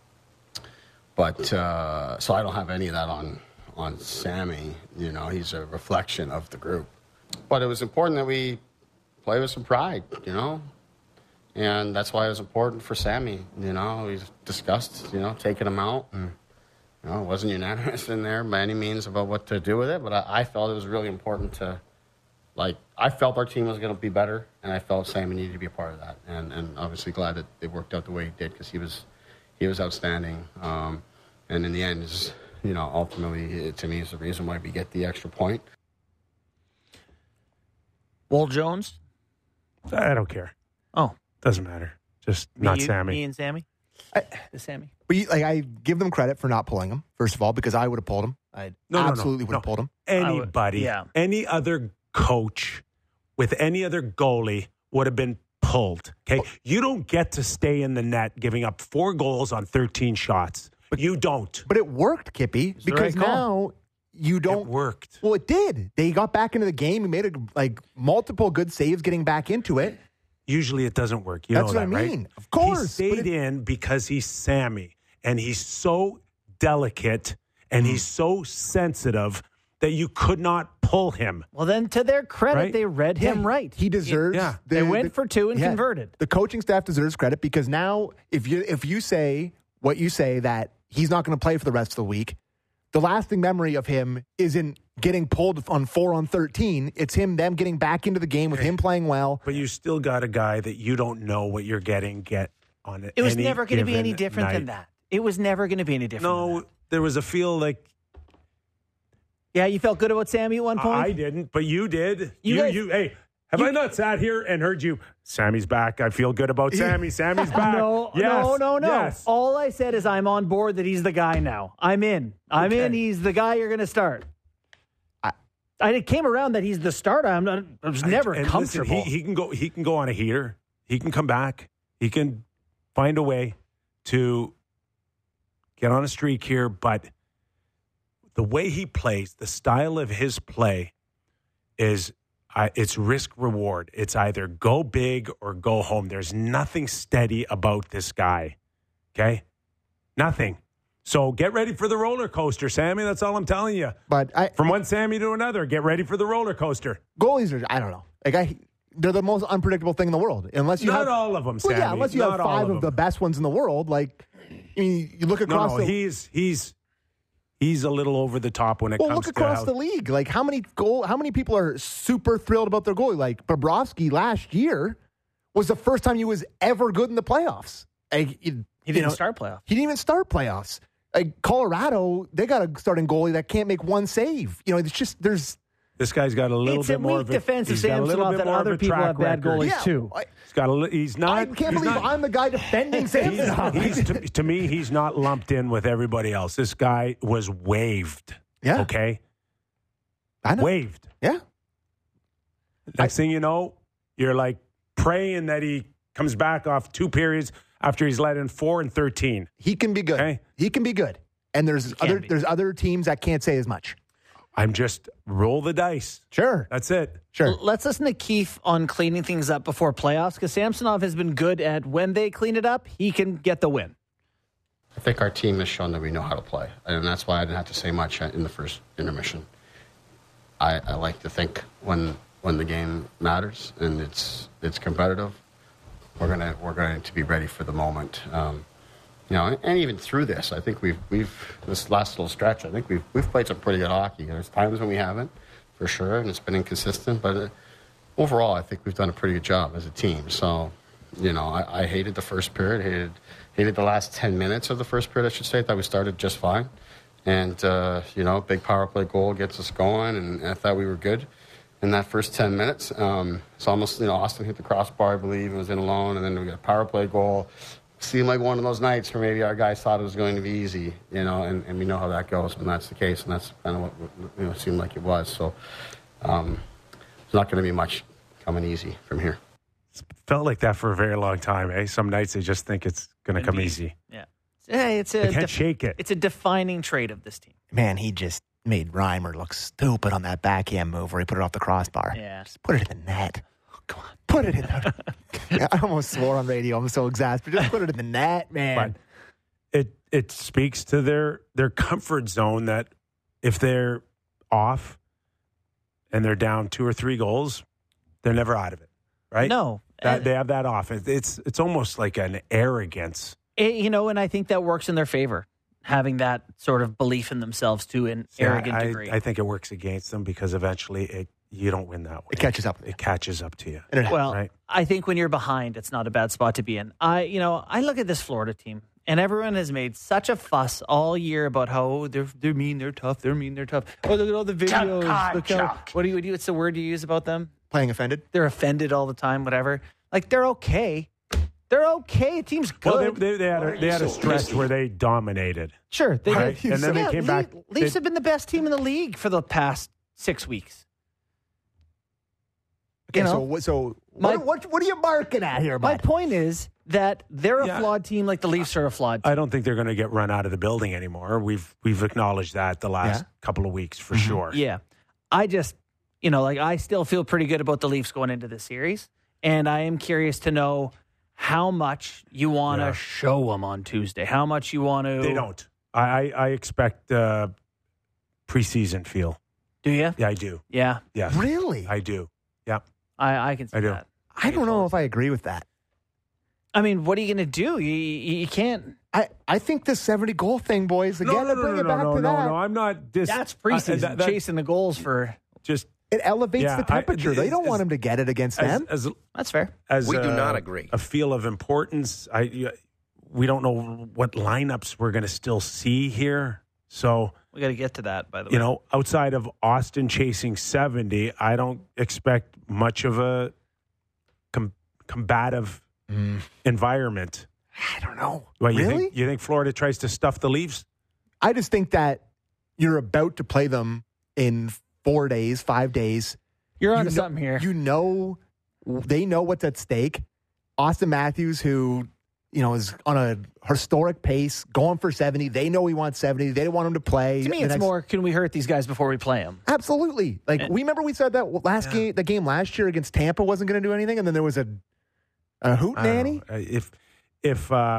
Speaker 5: I don't have any of that on Sammy. He's a reflection of the group. But it was important that we play with some pride, And that's why it was important for Sammy. We discussed, taking him out. And, it wasn't unanimous in there by any means about what to do with it. But I felt it was really important to, I felt our team was going to be better. And I felt Sammy needed to be a part of that. And obviously glad that it worked out the way it did because he was outstanding. And in the end, ultimately, to me, is the reason why we get the extra point.
Speaker 2: Wall Jones?
Speaker 1: I don't care.
Speaker 2: Oh.
Speaker 1: Doesn't matter. Just not Sammy.
Speaker 2: Me and Sammy? Sammy.
Speaker 4: But I give them credit for not pulling him, first of all, because I would have pulled him. I absolutely would have pulled him.
Speaker 1: Anybody, any other coach with any other goalie would have been pulled. Okay? You don't get to stay in the net giving up 4 goals on 13 shots. But you don't.
Speaker 4: But it worked, Kippy, because now you don't.
Speaker 1: It worked.
Speaker 4: Well, it did. They got back into the game. He made multiple good saves getting back into it.
Speaker 1: Usually it doesn't work.
Speaker 4: That's
Speaker 1: what
Speaker 4: I mean. Right? Of course.
Speaker 1: He stayed in because he's Sammy, and he's so delicate, and he's so sensitive that you could not pull him.
Speaker 2: Well, then to their credit,
Speaker 1: right?
Speaker 2: they read him right.
Speaker 4: He deserves.
Speaker 2: They went for 2 and converted.
Speaker 4: The coaching staff deserves credit because now, if you say what you say that he's not going to play for the rest of the week, the lasting memory of him isn't getting pulled on 4 on 13. It's them getting back into the game with him playing well.
Speaker 1: But you still got a guy that you don't know what you're get on it.
Speaker 2: It was never going to be any different than that. It was never going to be any different.
Speaker 1: No, there was a feel like.
Speaker 2: Yeah, you felt good about Sammy at one point?
Speaker 1: I didn't, but you did.
Speaker 2: Hey,
Speaker 1: I not sat here and heard you? Sammy's back. I feel good about Sammy. Sammy's back.
Speaker 2: No.
Speaker 1: Yes.
Speaker 2: All I said is I'm on board that he's the guy now. I'm in. In. He's the guy you're going to start. It came around that he's the starter. I was never comfortable.
Speaker 1: Listen, he can go on a heater. He can come back. He can find a way to get on a streak here. But the way he plays, the style of his play is it's risk reward. It's either go big or go home. There's nothing steady about this guy. Okay? Nothing. So get ready for the roller coaster, Sammy. That's all I'm telling you.
Speaker 4: But
Speaker 1: From one Sammy to another, get ready for the roller coaster.
Speaker 4: goalies are, I don't know. They're the most unpredictable thing in the world. Unless you
Speaker 1: Not
Speaker 4: have,
Speaker 1: all of them,
Speaker 4: well,
Speaker 1: Sammy.
Speaker 4: yeah, unless you
Speaker 1: Not
Speaker 4: have
Speaker 1: all
Speaker 4: 5 of the best ones in the world. Like, I mean, you look across the
Speaker 1: he's a little over the top when it comes to
Speaker 4: look across the league. Like, how many people are super thrilled about their goalie? Like, Bobrovsky last year was the first time he was ever good in the playoffs. Like,
Speaker 2: He didn't start playoffs.
Speaker 4: He didn't even start playoffs. Like, Colorado, they got a starting goalie that can't make one save. You know, it's just there's.
Speaker 1: This guy's got a little
Speaker 2: It's
Speaker 1: bit
Speaker 2: a
Speaker 1: more
Speaker 2: weak
Speaker 1: of a
Speaker 2: defense of
Speaker 1: he's got a little
Speaker 2: Samsonov
Speaker 1: bit
Speaker 2: that
Speaker 1: more of
Speaker 2: other
Speaker 1: a
Speaker 2: people
Speaker 1: track
Speaker 2: have bad
Speaker 1: record.
Speaker 2: goalies too.
Speaker 1: He's got he's not.
Speaker 4: I can't
Speaker 1: he's
Speaker 4: believe
Speaker 1: not,
Speaker 4: I'm the guy defending Samsonov.
Speaker 1: to me, he's not lumped in with everybody else. This guy was waived.
Speaker 4: Yeah.
Speaker 1: Okay?
Speaker 4: I know.
Speaker 1: Waived.
Speaker 4: Yeah.
Speaker 1: Next thing you know, you're like praying that he comes back off 2 periods after he's let in 4 and 13.
Speaker 4: He can be good.
Speaker 1: Okay.
Speaker 4: He can be good. And there's other teams that can't say as much.
Speaker 1: I'm just roll the dice.
Speaker 4: Sure.
Speaker 1: That's it.
Speaker 4: Sure.
Speaker 2: Let's listen to Keefe on cleaning things up before playoffs because Samsonov has been good at when they clean it up, he can get the win.
Speaker 5: I think our team has shown that we know how to play, and that's why I didn't have to say much in the first intermission. I like to think when the game matters and it's competitive, we're going to be ready for the moment. You know, and even through this, I think we've this last little stretch. I think we've played some pretty good hockey. There's times when we haven't, for sure, and it's been inconsistent. But overall, I think we've done a pretty good job as a team. So, you know, I hated the first period. Hated the last 10 minutes of the first period. I should say. I thought we started just fine, and you know, big power play goal gets us going, and I thought we were good in that first 10 minutes. It's almost, you know, Austin hit the crossbar, I believe, and was in alone, and then we got a power play goal. Seemed like one of those nights where maybe our guys thought it was going to be easy, you know, and we know how that goes when that's the case, and that's kind of what, you know, it seemed like it was. So it's not going to be much coming easy from here.
Speaker 1: It's felt like that for a very long time, eh? Some nights they just think it's going to come easy.
Speaker 2: Yeah. It's
Speaker 1: They can't shake it.
Speaker 2: It's a defining trait of this team.
Speaker 4: Man, he just made Reimer look stupid on that backhand move where he put it off the crossbar.
Speaker 2: Yeah.
Speaker 4: Just put it in the net. Oh, come on. Put it in there. I almost swore on radio. I'm so exasperated. Just put it in the net, man.
Speaker 1: But it speaks to their comfort zone that if they're off and they're down 2 or 3 goals, they're never out of it, right?
Speaker 2: No.
Speaker 1: They have that off. It's almost like an arrogance.
Speaker 2: You know, and I think that works in their favor, having that sort of belief in themselves to an arrogant degree.
Speaker 1: I think it works against them because eventually you don't win that way.
Speaker 4: It catches up.
Speaker 1: It catches up to you.
Speaker 2: Well,
Speaker 1: right?
Speaker 2: I think when you're behind, it's not a bad spot to be in. I look at this Florida team, and everyone has made such a fuss all year about how they're mean, they're tough, they're mean, they're tough. Oh, look at all the videos. Look how, what do you? What's the word you use about them?
Speaker 4: Playing offended?
Speaker 2: They're offended all the time, whatever. Like, they're okay. They're okay. The team's good.
Speaker 1: Well, they had a stretch where they dominated.
Speaker 2: Sure. They
Speaker 1: Right.
Speaker 2: did.
Speaker 1: And then they came back.
Speaker 2: Leafs have been the best team in the league for the past 6 weeks.
Speaker 4: Okay,
Speaker 2: You know,
Speaker 4: so
Speaker 2: my-
Speaker 4: what are you marking at here,
Speaker 2: My
Speaker 4: bud?
Speaker 2: point is that they're a
Speaker 1: Yeah.
Speaker 2: flawed team like the Leafs are a flawed team.
Speaker 1: I don't think they're going to get run out of the building anymore. We've acknowledged that the last couple of weeks for sure.
Speaker 2: Yeah. I just, I still feel pretty good about the Leafs going into this series. And I am curious to know how much you want to show them on Tuesday. How much you want to.
Speaker 1: They don't. I expect preseason feel.
Speaker 2: Do you?
Speaker 1: Yeah, I do.
Speaker 2: Yeah.
Speaker 1: Yeah,
Speaker 4: Really?
Speaker 1: I do. Yeah.
Speaker 2: I can see
Speaker 1: I do.
Speaker 2: that.
Speaker 4: I don't know if I agree with that.
Speaker 2: I mean, what are you going to do? You can't.
Speaker 4: I think the 70-goal thing, boys, again, I bring it back to that.
Speaker 1: No, I'm not.
Speaker 2: That's preseason.
Speaker 1: that-
Speaker 2: Chasing the goals for.
Speaker 1: Just
Speaker 4: It elevates the temperature. They don't want him to get it against them.
Speaker 2: That's fair.
Speaker 1: as
Speaker 3: We do
Speaker 1: a-
Speaker 3: not agree.
Speaker 1: A feel of importance. We don't know what lineups we're going to still see here. So,
Speaker 2: We got to get to that, by the way.
Speaker 1: outside of Austin chasing 70, I don't expect much of a combative environment.
Speaker 4: I don't know.
Speaker 1: Well,
Speaker 4: Really?
Speaker 1: You think Florida tries to stuff the Leafs?
Speaker 4: I just think that you're about to play them in 4 days, 5 days.
Speaker 2: You're onto
Speaker 4: know-
Speaker 2: something here.
Speaker 4: They know what's at stake. Austin Matthews, who is on a historic pace, going for 70. They know he wants 70. They don't want him to play.
Speaker 2: To me,
Speaker 4: the
Speaker 2: it's
Speaker 4: next-
Speaker 2: more, can we hurt these guys before we play them?
Speaker 4: Absolutely. Remember we said that the game last year against Tampa wasn't going to do anything, and then there was a hoot
Speaker 1: I don't
Speaker 4: nanny.
Speaker 1: know.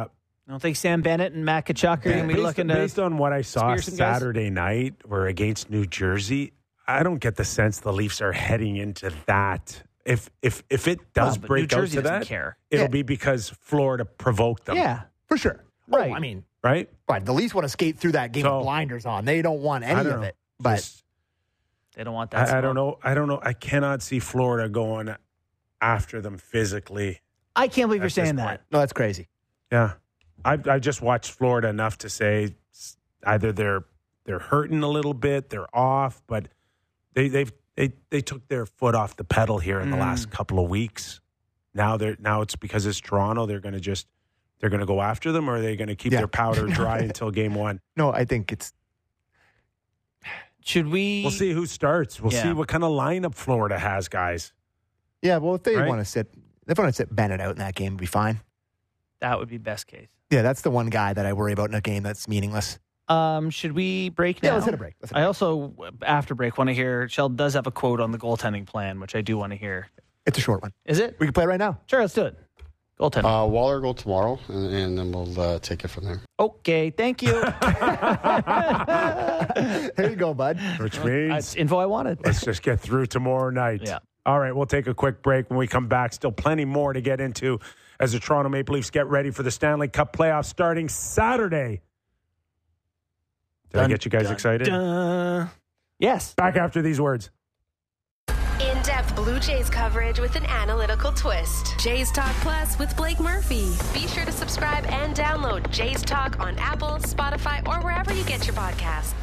Speaker 2: I don't think Sam Bennett and Matt Tkachuk are going to be looking to...
Speaker 1: Based on what I saw
Speaker 2: spear some guys?
Speaker 1: Saturday night, were against New Jersey, I don't get the sense the Leafs are heading into that. If it does
Speaker 2: but
Speaker 1: break
Speaker 2: New
Speaker 1: out
Speaker 2: Jersey
Speaker 1: to
Speaker 2: doesn't
Speaker 1: that,
Speaker 2: care.
Speaker 1: it'll be because Florida provoked them.
Speaker 2: Yeah,
Speaker 4: For sure.
Speaker 2: Right.
Speaker 4: Oh, I mean,
Speaker 1: Right?
Speaker 4: but the Leafs want to skate through that game
Speaker 1: So-
Speaker 4: with blinders on. They don't want any of it. But
Speaker 1: Just-
Speaker 2: they don't want that.
Speaker 1: I don't
Speaker 2: smoke.
Speaker 1: know. I don't know. I cannot see Florida going after them physically.
Speaker 2: I can't believe you're
Speaker 1: At this
Speaker 2: saying
Speaker 1: point.
Speaker 2: that.
Speaker 4: no, that's crazy.
Speaker 1: Yeah, I just watched Florida enough to say either they're hurting a little bit, they're off, but they took their foot off the pedal here in the last couple of weeks. Now it's because it's Toronto. They're going to go after them, or are they going to keep
Speaker 4: Yeah.
Speaker 1: their powder dry until game one?
Speaker 4: No, I think it's
Speaker 2: Should we...
Speaker 1: We'll see who starts. We'll
Speaker 2: Yeah.
Speaker 1: see what kind of lineup Florida has, guys.
Speaker 4: yeah. Well, if they
Speaker 1: Right?
Speaker 4: want to sit Bennett out in that game, it'd be fine.
Speaker 2: That would be best case.
Speaker 4: Yeah, that's the one guy that I worry about in a game that's meaningless.
Speaker 2: Should we break now?
Speaker 4: Yeah, let's hit a break.
Speaker 2: I also, after break, want to hear... Sheldon does have a quote on the goaltending plan, which I do want to hear.
Speaker 4: It's a short one.
Speaker 2: Is it?
Speaker 4: We can play it right now.
Speaker 2: Sure, let's do it. Goaltending.
Speaker 5: Waller go tomorrow, and then we'll take it from there.
Speaker 2: Okay, thank you.
Speaker 4: There you go, bud.
Speaker 1: Which means
Speaker 2: That's info I wanted.
Speaker 1: let's just get through tomorrow night.
Speaker 2: Yeah.
Speaker 1: All right, we'll take a quick break. When we come back, still plenty more to get into as the Toronto Maple Leafs get ready for the Stanley Cup playoffs starting Saturday. Did I get you guys excited?
Speaker 2: Yes.
Speaker 1: Back after these words.
Speaker 3: In-depth Blue Jays coverage with an analytical twist.
Speaker 6: Jays Talk Plus with Blake Murphy.
Speaker 3: Be sure to subscribe and download Jays Talk on Apple, Spotify, or wherever you get your podcasts.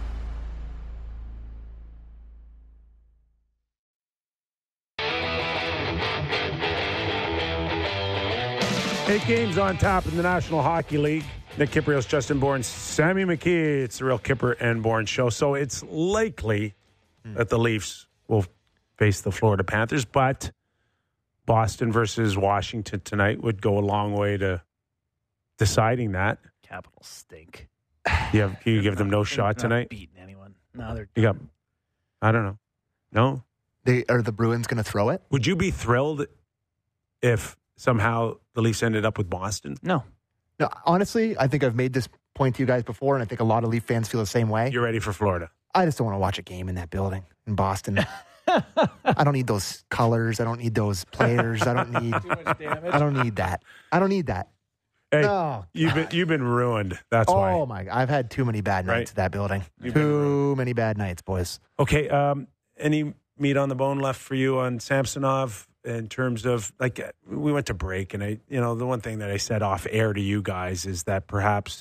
Speaker 1: 8 games on tap in the National Hockey League. Nick Kiprios, Justin Bourne, Sammy McKee. It's the Real Kipper and Bourne show. So it's likely that the Leafs will face the Florida Panthers, but Boston versus Washington tonight would go a long way to deciding that.
Speaker 2: Capitals stink.
Speaker 1: You give them no shot
Speaker 2: They're not
Speaker 1: tonight?
Speaker 2: beating anyone. No, they're...
Speaker 1: You got, I don't know. No?
Speaker 4: Are the Bruins going to throw it?
Speaker 1: Would you be thrilled if somehow the Leafs ended up with Boston?
Speaker 2: No.
Speaker 4: No, honestly, I think I've made this point to you guys before, and I think a lot of Leaf fans feel the same way.
Speaker 1: You're ready for Florida.
Speaker 4: I just don't want to watch a game in that building in Boston. I don't need those colors. I don't need those players. I don't need that. I don't need that.
Speaker 1: Hey,
Speaker 4: No.
Speaker 1: you've been ruined. That's why.
Speaker 4: Oh my! I've had too many bad nights
Speaker 1: Right.
Speaker 4: at that building.
Speaker 1: You've been
Speaker 4: Too many bad nights, boys.
Speaker 1: Okay. Any meat on the bone left for you on Samsonov in terms of, like, we went to break, and the one thing that I said off air to you guys is that perhaps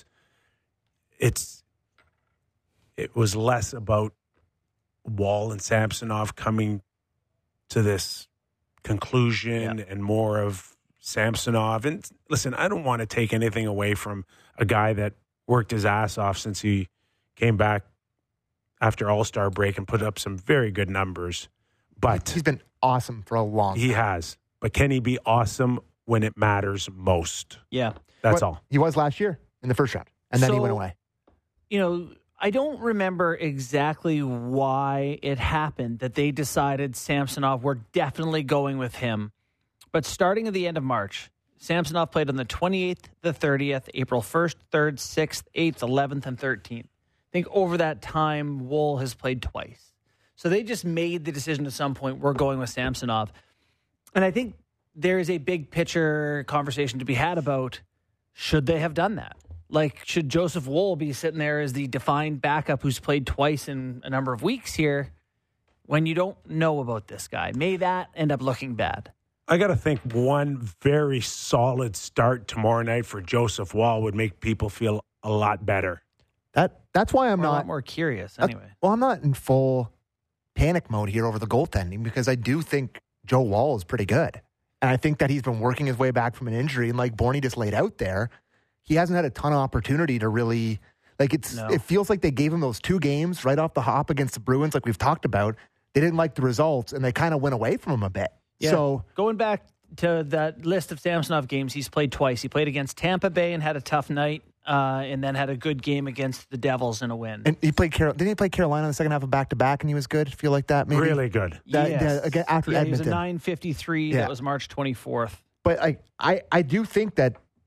Speaker 1: it was less about Wall and Samsonov coming to this conclusion and more of Samsonov. And listen, I don't want to take anything away from a guy that worked his ass off since he came back after All-Star break and put up some very good numbers. But
Speaker 4: He's been awesome for a long time.
Speaker 1: he has. But can he be awesome when it matters most?
Speaker 2: Yeah.
Speaker 1: That's all.
Speaker 4: He was last year in the first round, and then he
Speaker 2: So-
Speaker 4: went away.
Speaker 2: You know, I don't remember exactly why it happened that they decided Samsonov, we're definitely going with him. But starting at the end of March, Samsonov played on the 28th, the 30th, April 1st, 3rd, 6th, 8th, 11th, and 13th. I think over that time, Wool has played twice. So they just made the decision at some point, we're going with Samsonov. And I think there is a big picture conversation to be had about, should they have done that? Like, should Joseph Wool be sitting there as the defined backup who's played twice in a number of weeks here when you don't know about this guy? May that end up looking bad?
Speaker 1: I got to think one very solid start tomorrow night for Joseph Wall would make people feel a lot better.
Speaker 4: That's why I'm
Speaker 2: We're a lot
Speaker 4: not
Speaker 2: more curious anyway.
Speaker 4: Well, I'm not in full panic mode here over the goaltending because I do think Joe Wall is pretty good. And I think that he's been working his way back from an injury. And like Borny just laid out there, he hasn't had a ton of opportunity to really, it feels like they gave him those 2 games right off the hop against the Bruins, like we've talked about. They didn't like the results and they kind of went away from him a bit.
Speaker 2: Yeah.
Speaker 4: So
Speaker 2: Going back to that list of Samsonov games, he's played twice. He played against Tampa Bay and had a tough night, and then had a good game against the Devils in a win.
Speaker 4: and he played didn't he play Carolina in the second half of back-to-back and he was good? Feel like that maybe?
Speaker 1: Really good.
Speaker 4: Again, after
Speaker 2: he was a
Speaker 4: Edmonton.
Speaker 2: 9:53.
Speaker 4: Yeah.
Speaker 2: That was March 24th.
Speaker 4: But I do think that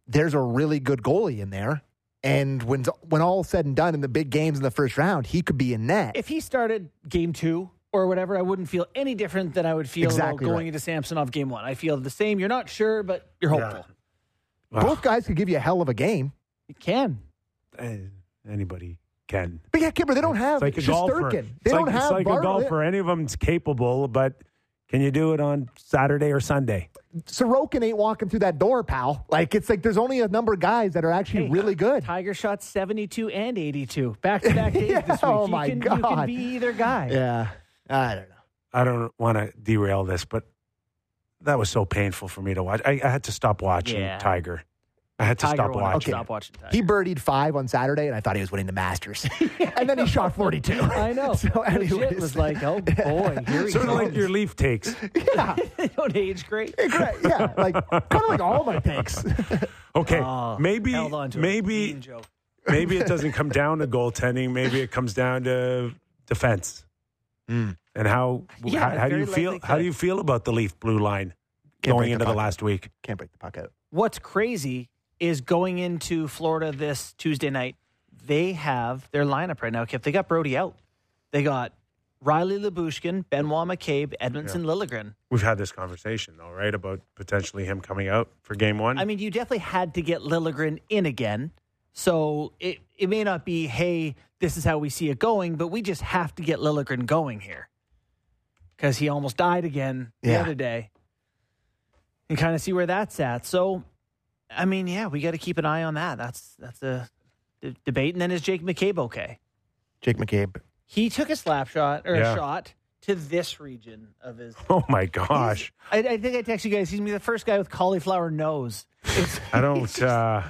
Speaker 4: there's a really good goalie in there. And when all said and done in the big games in the first round, he could be in net.
Speaker 2: If he started game 2 or whatever, I wouldn't feel any different than I would feel about going into Samsonov game 1. I feel the same. You're not sure, but you're hopeful.
Speaker 1: Yeah.
Speaker 4: Both guys could give you a hell of a game.
Speaker 2: You can.
Speaker 1: Anybody can.
Speaker 4: But yeah, Kipper, they don't have
Speaker 1: It's like a golfer.
Speaker 4: They don't have
Speaker 1: It's like a golfer. Any of them's capable, but can you do it on Saturday or Sunday?
Speaker 4: Sorokin ain't walking through that door, pal. It's like there's only a number of guys that are actually really good.
Speaker 2: Tiger shot 72 and 82 back-to-back days this week.
Speaker 4: Oh, my God.
Speaker 2: You can be either guy.
Speaker 4: Yeah. I don't know.
Speaker 1: I don't want to derail this, but that was so painful for me to watch. I had to stop watching Tiger. I had to stop watching.
Speaker 2: Stop watching Tiger.
Speaker 4: He birdied 5 on Saturday, and I thought he was winning the Masters. And then he shot 42.
Speaker 2: I know.
Speaker 4: So anyways.
Speaker 2: It was like, oh, boy, here he
Speaker 1: Sort of
Speaker 2: goes.
Speaker 1: like your Leaf takes.
Speaker 4: Yeah.
Speaker 2: They don't age great.
Speaker 4: Great. Yeah. Kind of like all my takes.
Speaker 1: Okay,
Speaker 2: Held on to a mean joke.
Speaker 1: maybe it doesn't come down to goaltending. Maybe it comes down to defense. And how do you feel? How do you feel about the Leaf blue line going into the last week?
Speaker 4: Can't break the puck out.
Speaker 2: What's crazy is going into Florida this Tuesday night, they have their lineup right now, Kip. They got Brody out. They got Riley Lyubushkin, Benoit McCabe, Edmondson Liljegren.
Speaker 1: We've had this conversation, though, right, about potentially him coming out for game 1.
Speaker 2: I mean, you definitely had to get Liljegren in again. So it may not be, hey, this is how we see it going, but we just have to get Liljegren going here. Because he almost died again the other day. And kind of see where that's at. So, I mean, we got to keep an eye on that. That's a debate. And then is Jake McCabe okay?
Speaker 4: Jake McCabe.
Speaker 2: He took a slap shot or a shot to this region of his.
Speaker 1: Oh my gosh!
Speaker 2: I think I texted you guys. He's gonna be the first guy with cauliflower nose.
Speaker 1: I don't.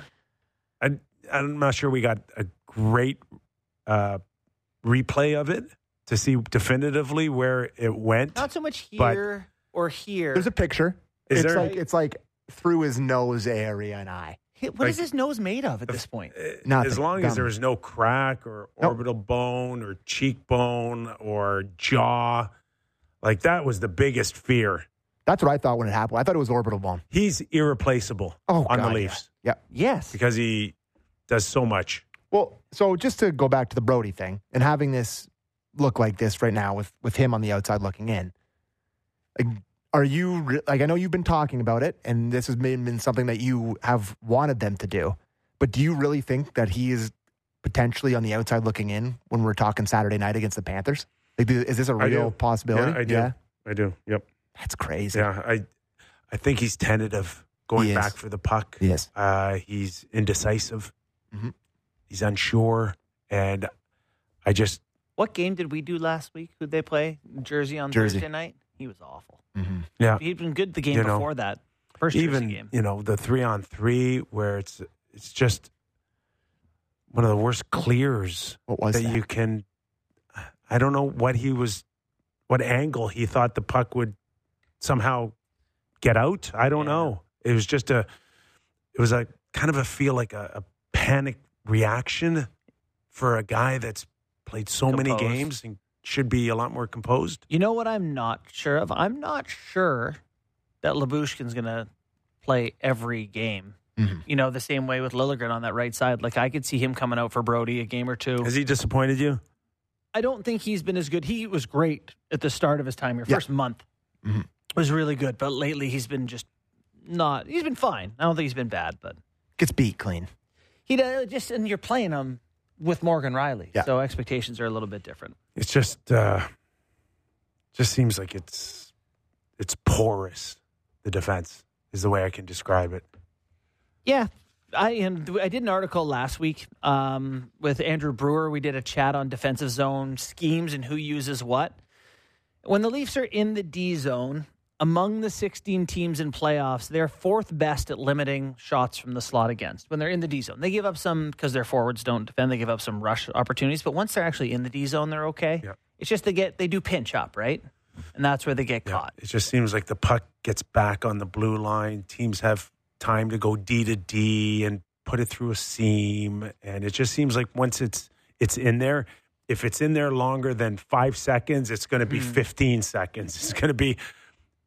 Speaker 1: I'm not sure we got a great replay of it to see definitively where it went.
Speaker 2: Not so much here or here.
Speaker 4: There's a picture. It's like through his nose area and eye.
Speaker 2: What is his nose made of at this point?
Speaker 1: As long as there was no crack or orbital bone or cheekbone or jaw, that was the biggest fear.
Speaker 4: That's what I thought when it happened. I thought it was orbital bone.
Speaker 1: He's irreplaceable on the Leafs.
Speaker 4: Yeah.
Speaker 2: Yes.
Speaker 1: Because he does so much.
Speaker 4: Well, so just to go back to the Brody thing and having this look like this right now with him on the outside looking in, are you I know you've been talking about it, and this has been something that you have wanted them to do, but do you really think that he is potentially on the outside looking in when we're talking Saturday night against the Panthers? Is this a real possibility?
Speaker 1: Yeah, I do. Yeah. I do. Yep.
Speaker 4: That's crazy.
Speaker 1: Yeah, I think he's tentative going back for the puck.
Speaker 4: Yes.
Speaker 1: He's indecisive.
Speaker 4: Mm-hmm.
Speaker 1: He's unsure, and I just.
Speaker 2: What game did we do last week? Who'd they play? Jersey on Thursday night. He was awful.
Speaker 4: Mm-hmm.
Speaker 1: Yeah,
Speaker 2: he'd been good the game before that. First
Speaker 1: even
Speaker 2: Jersey game.
Speaker 1: The 3-on-3 where it's just one of the worst clears.
Speaker 4: What was that?
Speaker 1: You can. I don't know what angle he thought the puck would somehow get out. I don't know. It was just it was a kind of a feel like a panic reaction for a guy that's played so many games and should be a lot more composed.
Speaker 2: You know what I'm not sure of? I'm not sure that Lyubushkin's going to play every game. Mm-hmm. The same way with Liljegren on that right side. I could see him coming out for Brody a game or two.
Speaker 1: Has he disappointed you?
Speaker 2: I don't think he's been as good. He was great at the start of his time here. First month was really good, but lately he's been just not. He's been fine. I don't think he's been bad, but
Speaker 4: gets beat clean.
Speaker 2: He does, and you're playing him with Morgan Riley, so expectations are a little bit different.
Speaker 1: It's just seems like it's porous. The defense is the way I can describe it.
Speaker 2: Yeah. I did an article last week with Andrew Brewer. We did a chat on defensive zone schemes and who uses what. When the Leafs are in the D zone, among the 16 teams in playoffs, they're fourth best at limiting shots from the slot against. When they're in the D zone, they give up some because their forwards don't defend. They give up some rush opportunities, but once they're actually in the D zone, they're okay. Yeah. It's just they do pinch up, right? And that's where they get caught.
Speaker 1: It just seems like the puck gets back on the blue line. Teams have time to go D to D and put it through a seam. And it just seems like once it's in there, if it's in there longer than 5 seconds, it's going to be 15 seconds. It's going to be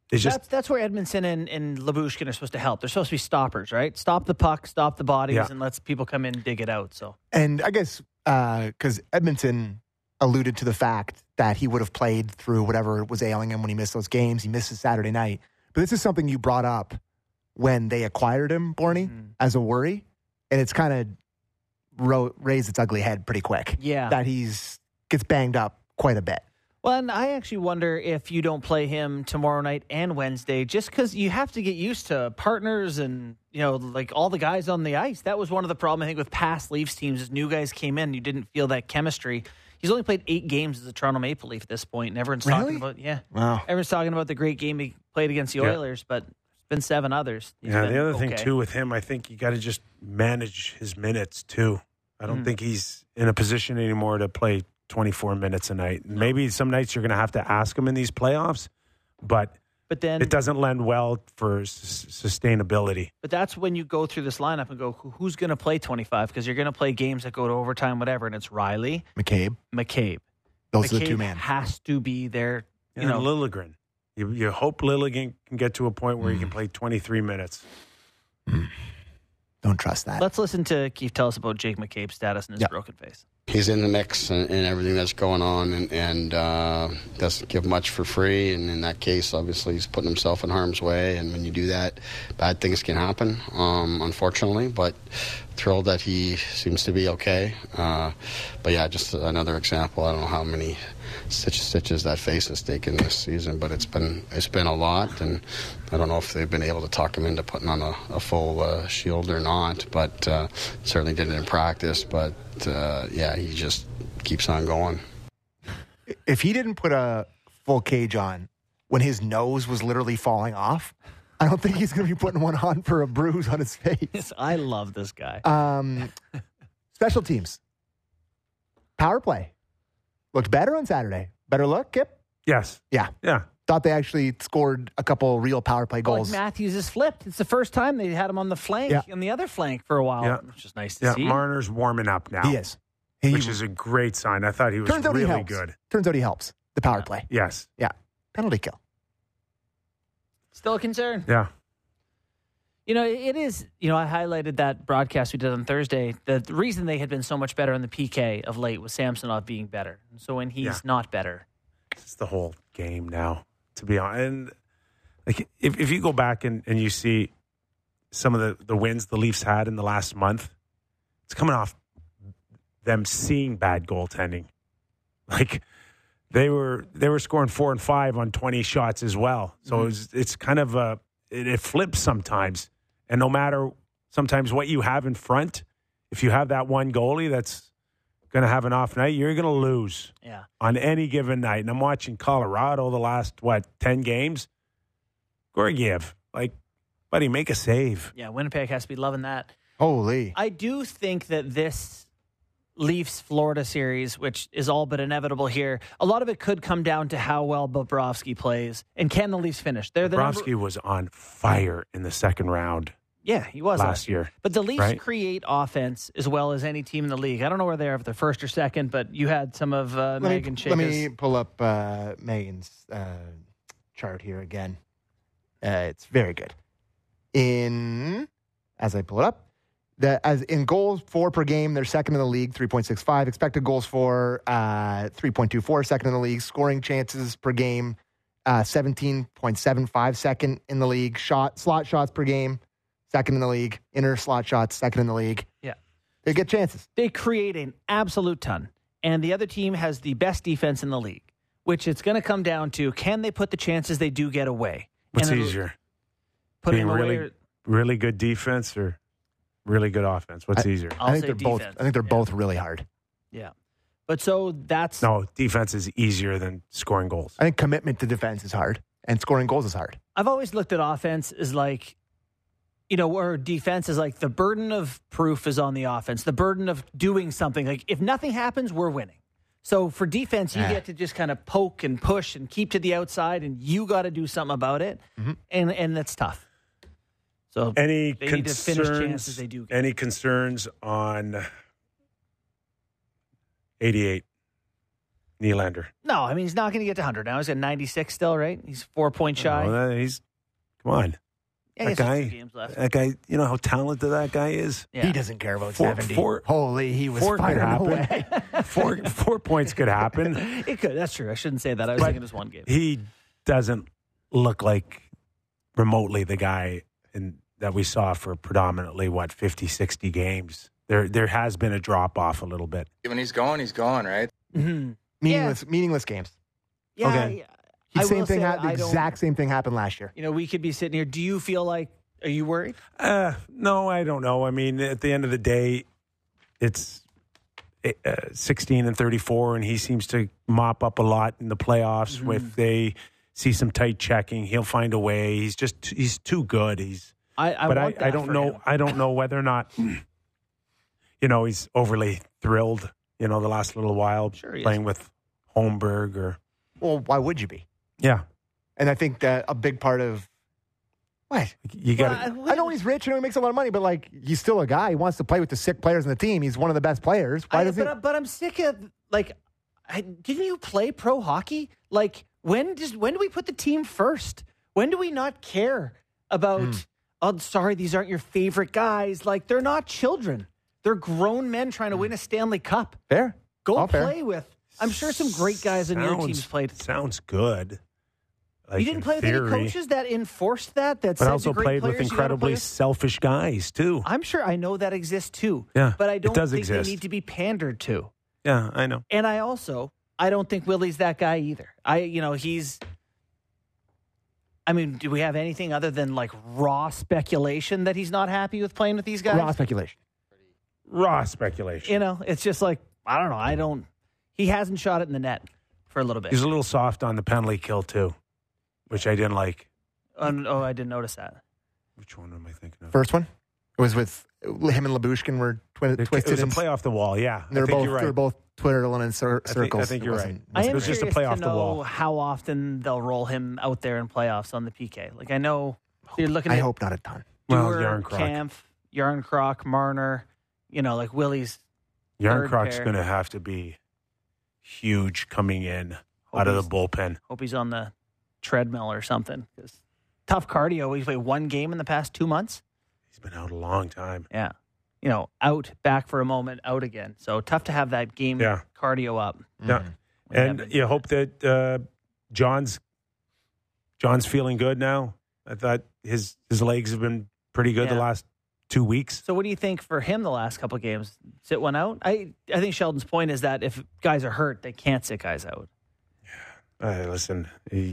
Speaker 1: It's just
Speaker 2: That's where Edmondson and Lyubushkin are supposed to help. They're supposed to be stoppers, right? Stop the puck, stop the bodies,
Speaker 1: Yeah.
Speaker 2: and lets people come in and dig it out. So
Speaker 4: And I guess because Edmonton alluded to the fact that he would have played through whatever was ailing him when he missed those games. He missed his Saturday night. But this is something you brought up when they acquired him, Borny, as a worry. And it's kind of raised its ugly head pretty quick.
Speaker 2: Yeah.
Speaker 4: That gets banged up quite a bit.
Speaker 2: Well, and I actually wonder if you don't play him tomorrow night and Wednesday, just because you have to get used to partners and, like all the guys on the ice. That was one of the problems, I think, with past Leafs teams is new guys came in, you didn't feel that chemistry. He's only played 8 games as a Toronto Maple Leaf at this point, and everyone's talking about,
Speaker 4: Wow.
Speaker 2: everyone's talking about the great game he played against the Oilers, but it's been 7 others. He's been
Speaker 1: the other thing,
Speaker 2: okay.
Speaker 1: too, with him, I think you got to just manage his minutes, too. I don't think he's in a position anymore to play 24 minutes a night. Maybe some nights you're going to have to ask him in these playoffs, but
Speaker 2: then
Speaker 1: it doesn't lend well for sustainability.
Speaker 2: But that's when you go through this lineup and go, who's going to play 25? Because you're going to play games that go to overtime, whatever, and it's Riley,
Speaker 4: McCabe. Those are the two men.
Speaker 2: Has to be there.
Speaker 1: And Liljegren. You hope Liljegren can get to a point where he can play 23 minutes.
Speaker 4: Don't trust that.
Speaker 2: Let's listen to Keith tell us about Jake McCabe's status and his broken face.
Speaker 5: He's in the mix and everything that's going on, and doesn't give much for free. And in that case, obviously, he's putting himself in harm's way. And when you do that, bad things can happen, unfortunately. But thrilled that he seems to be okay. But yeah, just another example. I don't know how many stitches that face has taken this season, but it's been a lot. And I don't know if they've been able to talk him into putting on a full shield or not. But certainly did it in practice. But yeah, he just keeps on going.
Speaker 4: If he didn't put a full cage on when his nose was literally falling off, I don't think he's going to be putting one on for a bruise on his face.
Speaker 2: I love this guy.
Speaker 4: Special teams. Power play. Looked better on Saturday. Better look, Kip?
Speaker 1: Yes.
Speaker 4: Yeah.
Speaker 1: Yeah.
Speaker 4: Thought they actually scored a couple real power play goals.
Speaker 2: Like Matthews is flipped. It's the first time they had him on the flank, on the other flank for a while, which is nice to see.
Speaker 1: Marner's warming up now.
Speaker 4: He is.
Speaker 1: Which is a great sign. I thought he was really good.
Speaker 4: Turns out he helps. The power play.
Speaker 1: Yes.
Speaker 4: Yeah. Penalty kill.
Speaker 2: Still a concern.
Speaker 1: Yeah.
Speaker 2: It is, I highlighted that broadcast we did on Thursday. The reason they had been so much better in the PK of late was Samsonov being better. So when he's not better.
Speaker 1: It's the whole game now, to be honest. And like, if you go back and you see some of the wins the Leafs had in the last month, it's coming off them seeing bad goaltending. Like, they were scoring 4 and 5 on 20 shots as well. So it's kind of it flips sometimes. And no matter sometimes what you have in front, if you have that one goalie that's going to have an off night, you're going to lose on any given night. And I'm watching Colorado the last, 10 games. Georgiev, buddy, make a save.
Speaker 2: Yeah, Winnipeg has to be loving that.
Speaker 4: Holy.
Speaker 2: I do think that this Leafs-Florida series, which is all but inevitable here, a lot of it could come down to how well Bobrovsky plays. And can the Leafs finish?
Speaker 1: Bobrovsky was on fire in the second round.
Speaker 2: Yeah, he was
Speaker 1: last year.
Speaker 2: But the Leafs create offense as well as any team in the league. I don't know where they are, if they're first or second, but you had some of Megan Chayka's.
Speaker 4: Let me pull up Megan's chart here again. It's very good. As I pull it up, as in goals for per game, they're second in the league, 3.65. Expected goals for 3.24, second in the league. Scoring chances per game, 17.75, second in the league. Slot shots per game, second in the league. Inner slot shots, second in the league.
Speaker 2: Yeah.
Speaker 4: They get chances.
Speaker 2: They create an absolute ton. And the other team has the best defense in the league, which it's going to come down to, can they put the chances they do get away?
Speaker 1: What's easier?
Speaker 2: Putting
Speaker 1: Being really good defense or really good offense? What's easier?
Speaker 4: I think they're both really hard.
Speaker 2: Yeah. But so that's...
Speaker 1: No, defense is easier than scoring goals.
Speaker 4: I think commitment to defense is hard, and scoring goals is hard.
Speaker 2: I've always looked at offense as like, or defense is like the burden of proof is on the offense. The burden of doing something. Like, if nothing happens, we're winning. So for defense, you get to just kind of poke and push and keep to the outside, and you got to do something about it. Mm-hmm. And that's tough. So
Speaker 1: any
Speaker 2: they need to finish chances they do get.
Speaker 1: Any concerns on 88? Nylander.
Speaker 2: No, I mean, he's not going to get to 100 now. He's at 96 still, right? He's 4 points shy.
Speaker 1: Come on.
Speaker 2: I guess there's 2 games left.
Speaker 1: That guy, you know how talented that guy is?
Speaker 2: Yeah.
Speaker 4: He doesn't care about
Speaker 1: Four-
Speaker 4: 70.
Speaker 1: four-
Speaker 4: Holy, he was
Speaker 1: 4 could
Speaker 4: firing
Speaker 1: happen.
Speaker 4: away.
Speaker 1: 4 points could happen.
Speaker 2: It could. That's true. I shouldn't say that. I was
Speaker 1: But
Speaker 2: thinking it was 1 game.
Speaker 1: He doesn't look like remotely the guy that we saw for predominantly, 50, 60 games. There has been a drop-off a little bit.
Speaker 7: When he's gone, right?
Speaker 2: Mm-hmm.
Speaker 4: Meaningless games.
Speaker 2: Yeah.
Speaker 1: Okay.
Speaker 2: I will
Speaker 4: The
Speaker 2: say
Speaker 4: exact same thing happened last year.
Speaker 2: You know, we could be sitting here. Do you feel like, are you worried?
Speaker 1: No, I don't know. I mean, at the end of the day, it's 16 and 34, and he seems to mop up a lot in the playoffs.
Speaker 2: Mm-hmm.
Speaker 1: If they see some tight checking, he'll find a way. He's too good.
Speaker 2: I
Speaker 1: don't know. I don't know whether or not, he's overly thrilled. The last little while
Speaker 2: Sure he
Speaker 1: playing with Holmberg or
Speaker 4: Well, why would you be?
Speaker 1: yeah.
Speaker 4: And I think that a big part of what?
Speaker 1: You got
Speaker 4: I know he's rich. He makes a lot of money, but he's still a guy. He wants to play with the sick players on the team. He's one of the best players. Why does it?
Speaker 2: But I'm sick of didn't you play pro hockey? When do we put the team first? When do we not care about? Oh, sorry, these aren't your favorite guys. They're not children. They're grown men trying to win a Stanley Cup.
Speaker 4: Fair.
Speaker 2: Go
Speaker 4: All fair.
Speaker 2: play with. I'm sure some great guys on your teams played.
Speaker 1: Sounds good.
Speaker 2: You didn't play with any coaches that enforced that
Speaker 1: but
Speaker 2: said
Speaker 1: also
Speaker 2: to great
Speaker 1: played with
Speaker 2: players you gotta play
Speaker 1: incredibly selfish guys too.
Speaker 2: I'm sure I know that exists too.
Speaker 1: Yeah,
Speaker 2: but I
Speaker 1: it
Speaker 2: don't
Speaker 1: does
Speaker 2: think
Speaker 1: exist.
Speaker 2: they need to be pandered to.
Speaker 1: Yeah, I know.
Speaker 2: And I don't think Willie's that guy either. He's. I mean, do we have anything other than raw speculation that he's not happy with playing with these guys?
Speaker 4: Raw speculation.
Speaker 1: Raw speculation.
Speaker 2: It's just I don't know. He hasn't shot it in the net for a little bit.
Speaker 1: He's a little soft on the penalty kill too, which I didn't like.
Speaker 2: I didn't notice that.
Speaker 1: Which one am I thinking of?
Speaker 4: First one? It was with him and Labushkin were twisted.
Speaker 1: It was a play off the wall. Yeah,
Speaker 4: They were both twiddling in circles.
Speaker 1: I think you're right.
Speaker 2: I
Speaker 1: It
Speaker 2: am
Speaker 1: was just a
Speaker 2: curious
Speaker 1: play
Speaker 2: to
Speaker 1: off the
Speaker 2: know
Speaker 1: wall.
Speaker 2: how often they'll roll him out there in playoffs on the PK. I know you're looking at
Speaker 4: I hope not a ton.
Speaker 1: Well,
Speaker 2: Dewar,
Speaker 1: Yarncroc.
Speaker 2: Kampf, Yarncroc, Marner. Willie's.
Speaker 1: Yarncroc's
Speaker 2: pair.
Speaker 1: going to have to be huge coming in out of the bullpen.
Speaker 2: Hope he's on the treadmill or something. 'Cause tough cardio. He's played 1 game in the past 2 months.
Speaker 1: He's been out a long time.
Speaker 2: Yeah. Out, back for a moment, out again. So tough to have that game cardio up.
Speaker 1: Yeah, and you hope that John's feeling good now. I thought his legs have been pretty good the last 2 weeks.
Speaker 2: So what do you think for him the last couple of games? Sit one out? I think Sheldon's point is that if guys are hurt, they can't sit guys out.
Speaker 1: Listen,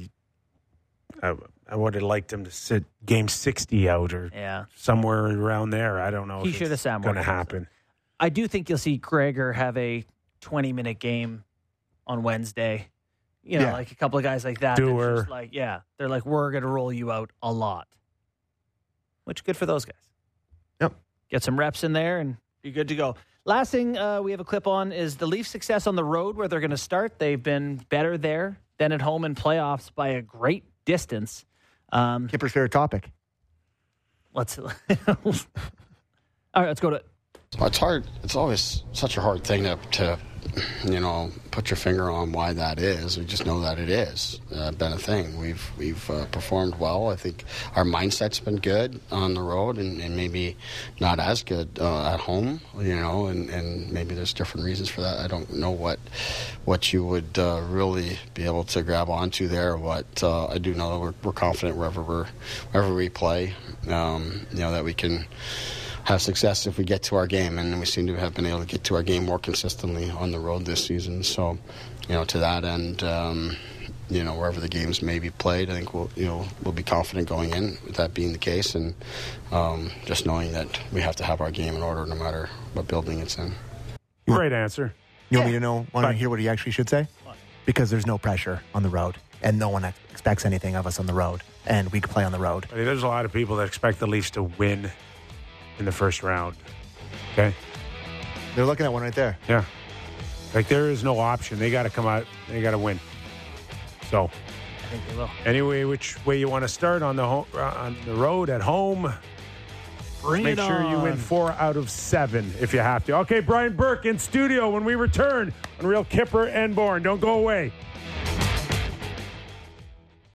Speaker 1: I would have liked him to sit game 60 out or somewhere around there. I don't know.
Speaker 2: He should have sat more.
Speaker 1: Going to happen.
Speaker 2: I do think you'll see Gregor have a 20-minute game on Wednesday. A couple of guys like that.
Speaker 1: Dewar.
Speaker 2: They're like, we're going to roll you out a lot. Which good for those guys.
Speaker 4: Yep.
Speaker 2: Get some reps in there and be good to go. Last thing we have a clip on is the Leafs' success on the road where they're going to start. They've been better there than at home in playoffs by a great distance.
Speaker 4: Kipper's favorite topic.
Speaker 2: All right, let's go to it.
Speaker 5: It's hard. It's always such a hard thing to put your finger on why that is. We just know that it is been a thing. We've performed well. I think our mindset's been good on the road, and maybe not as good at home. And maybe there's different reasons for that. I don't know what you would really be able to grab onto there. But I do know that we're confident wherever we play. That we can have success if we get to our game, and we seem to have been able to get to our game more consistently on the road this season. So, to that end, wherever the games may be played, I think we'll be confident going in with that being the case, and just knowing that we have to have our game in order no matter what building it's in.
Speaker 1: Great answer.
Speaker 4: You want me to want to hear what he actually should say? Because there's no pressure on the road, and no one expects anything of us on the road, and we can play on the road.
Speaker 1: I mean, there's a lot of people that expect the Leafs to win in the first round. Okay?
Speaker 4: They're looking at one right there.
Speaker 1: Yeah. There is no option. They got to come out. They got to win. So,
Speaker 2: I think they will.
Speaker 1: anyway, which way you want to start on the road, at home?
Speaker 2: Bring
Speaker 1: Make
Speaker 2: it
Speaker 1: sure you win
Speaker 2: on.
Speaker 1: 4 out of 7 if you have to. Okay, Brian Burke in studio when we return on Real Kipper and Bourne. Don't go away.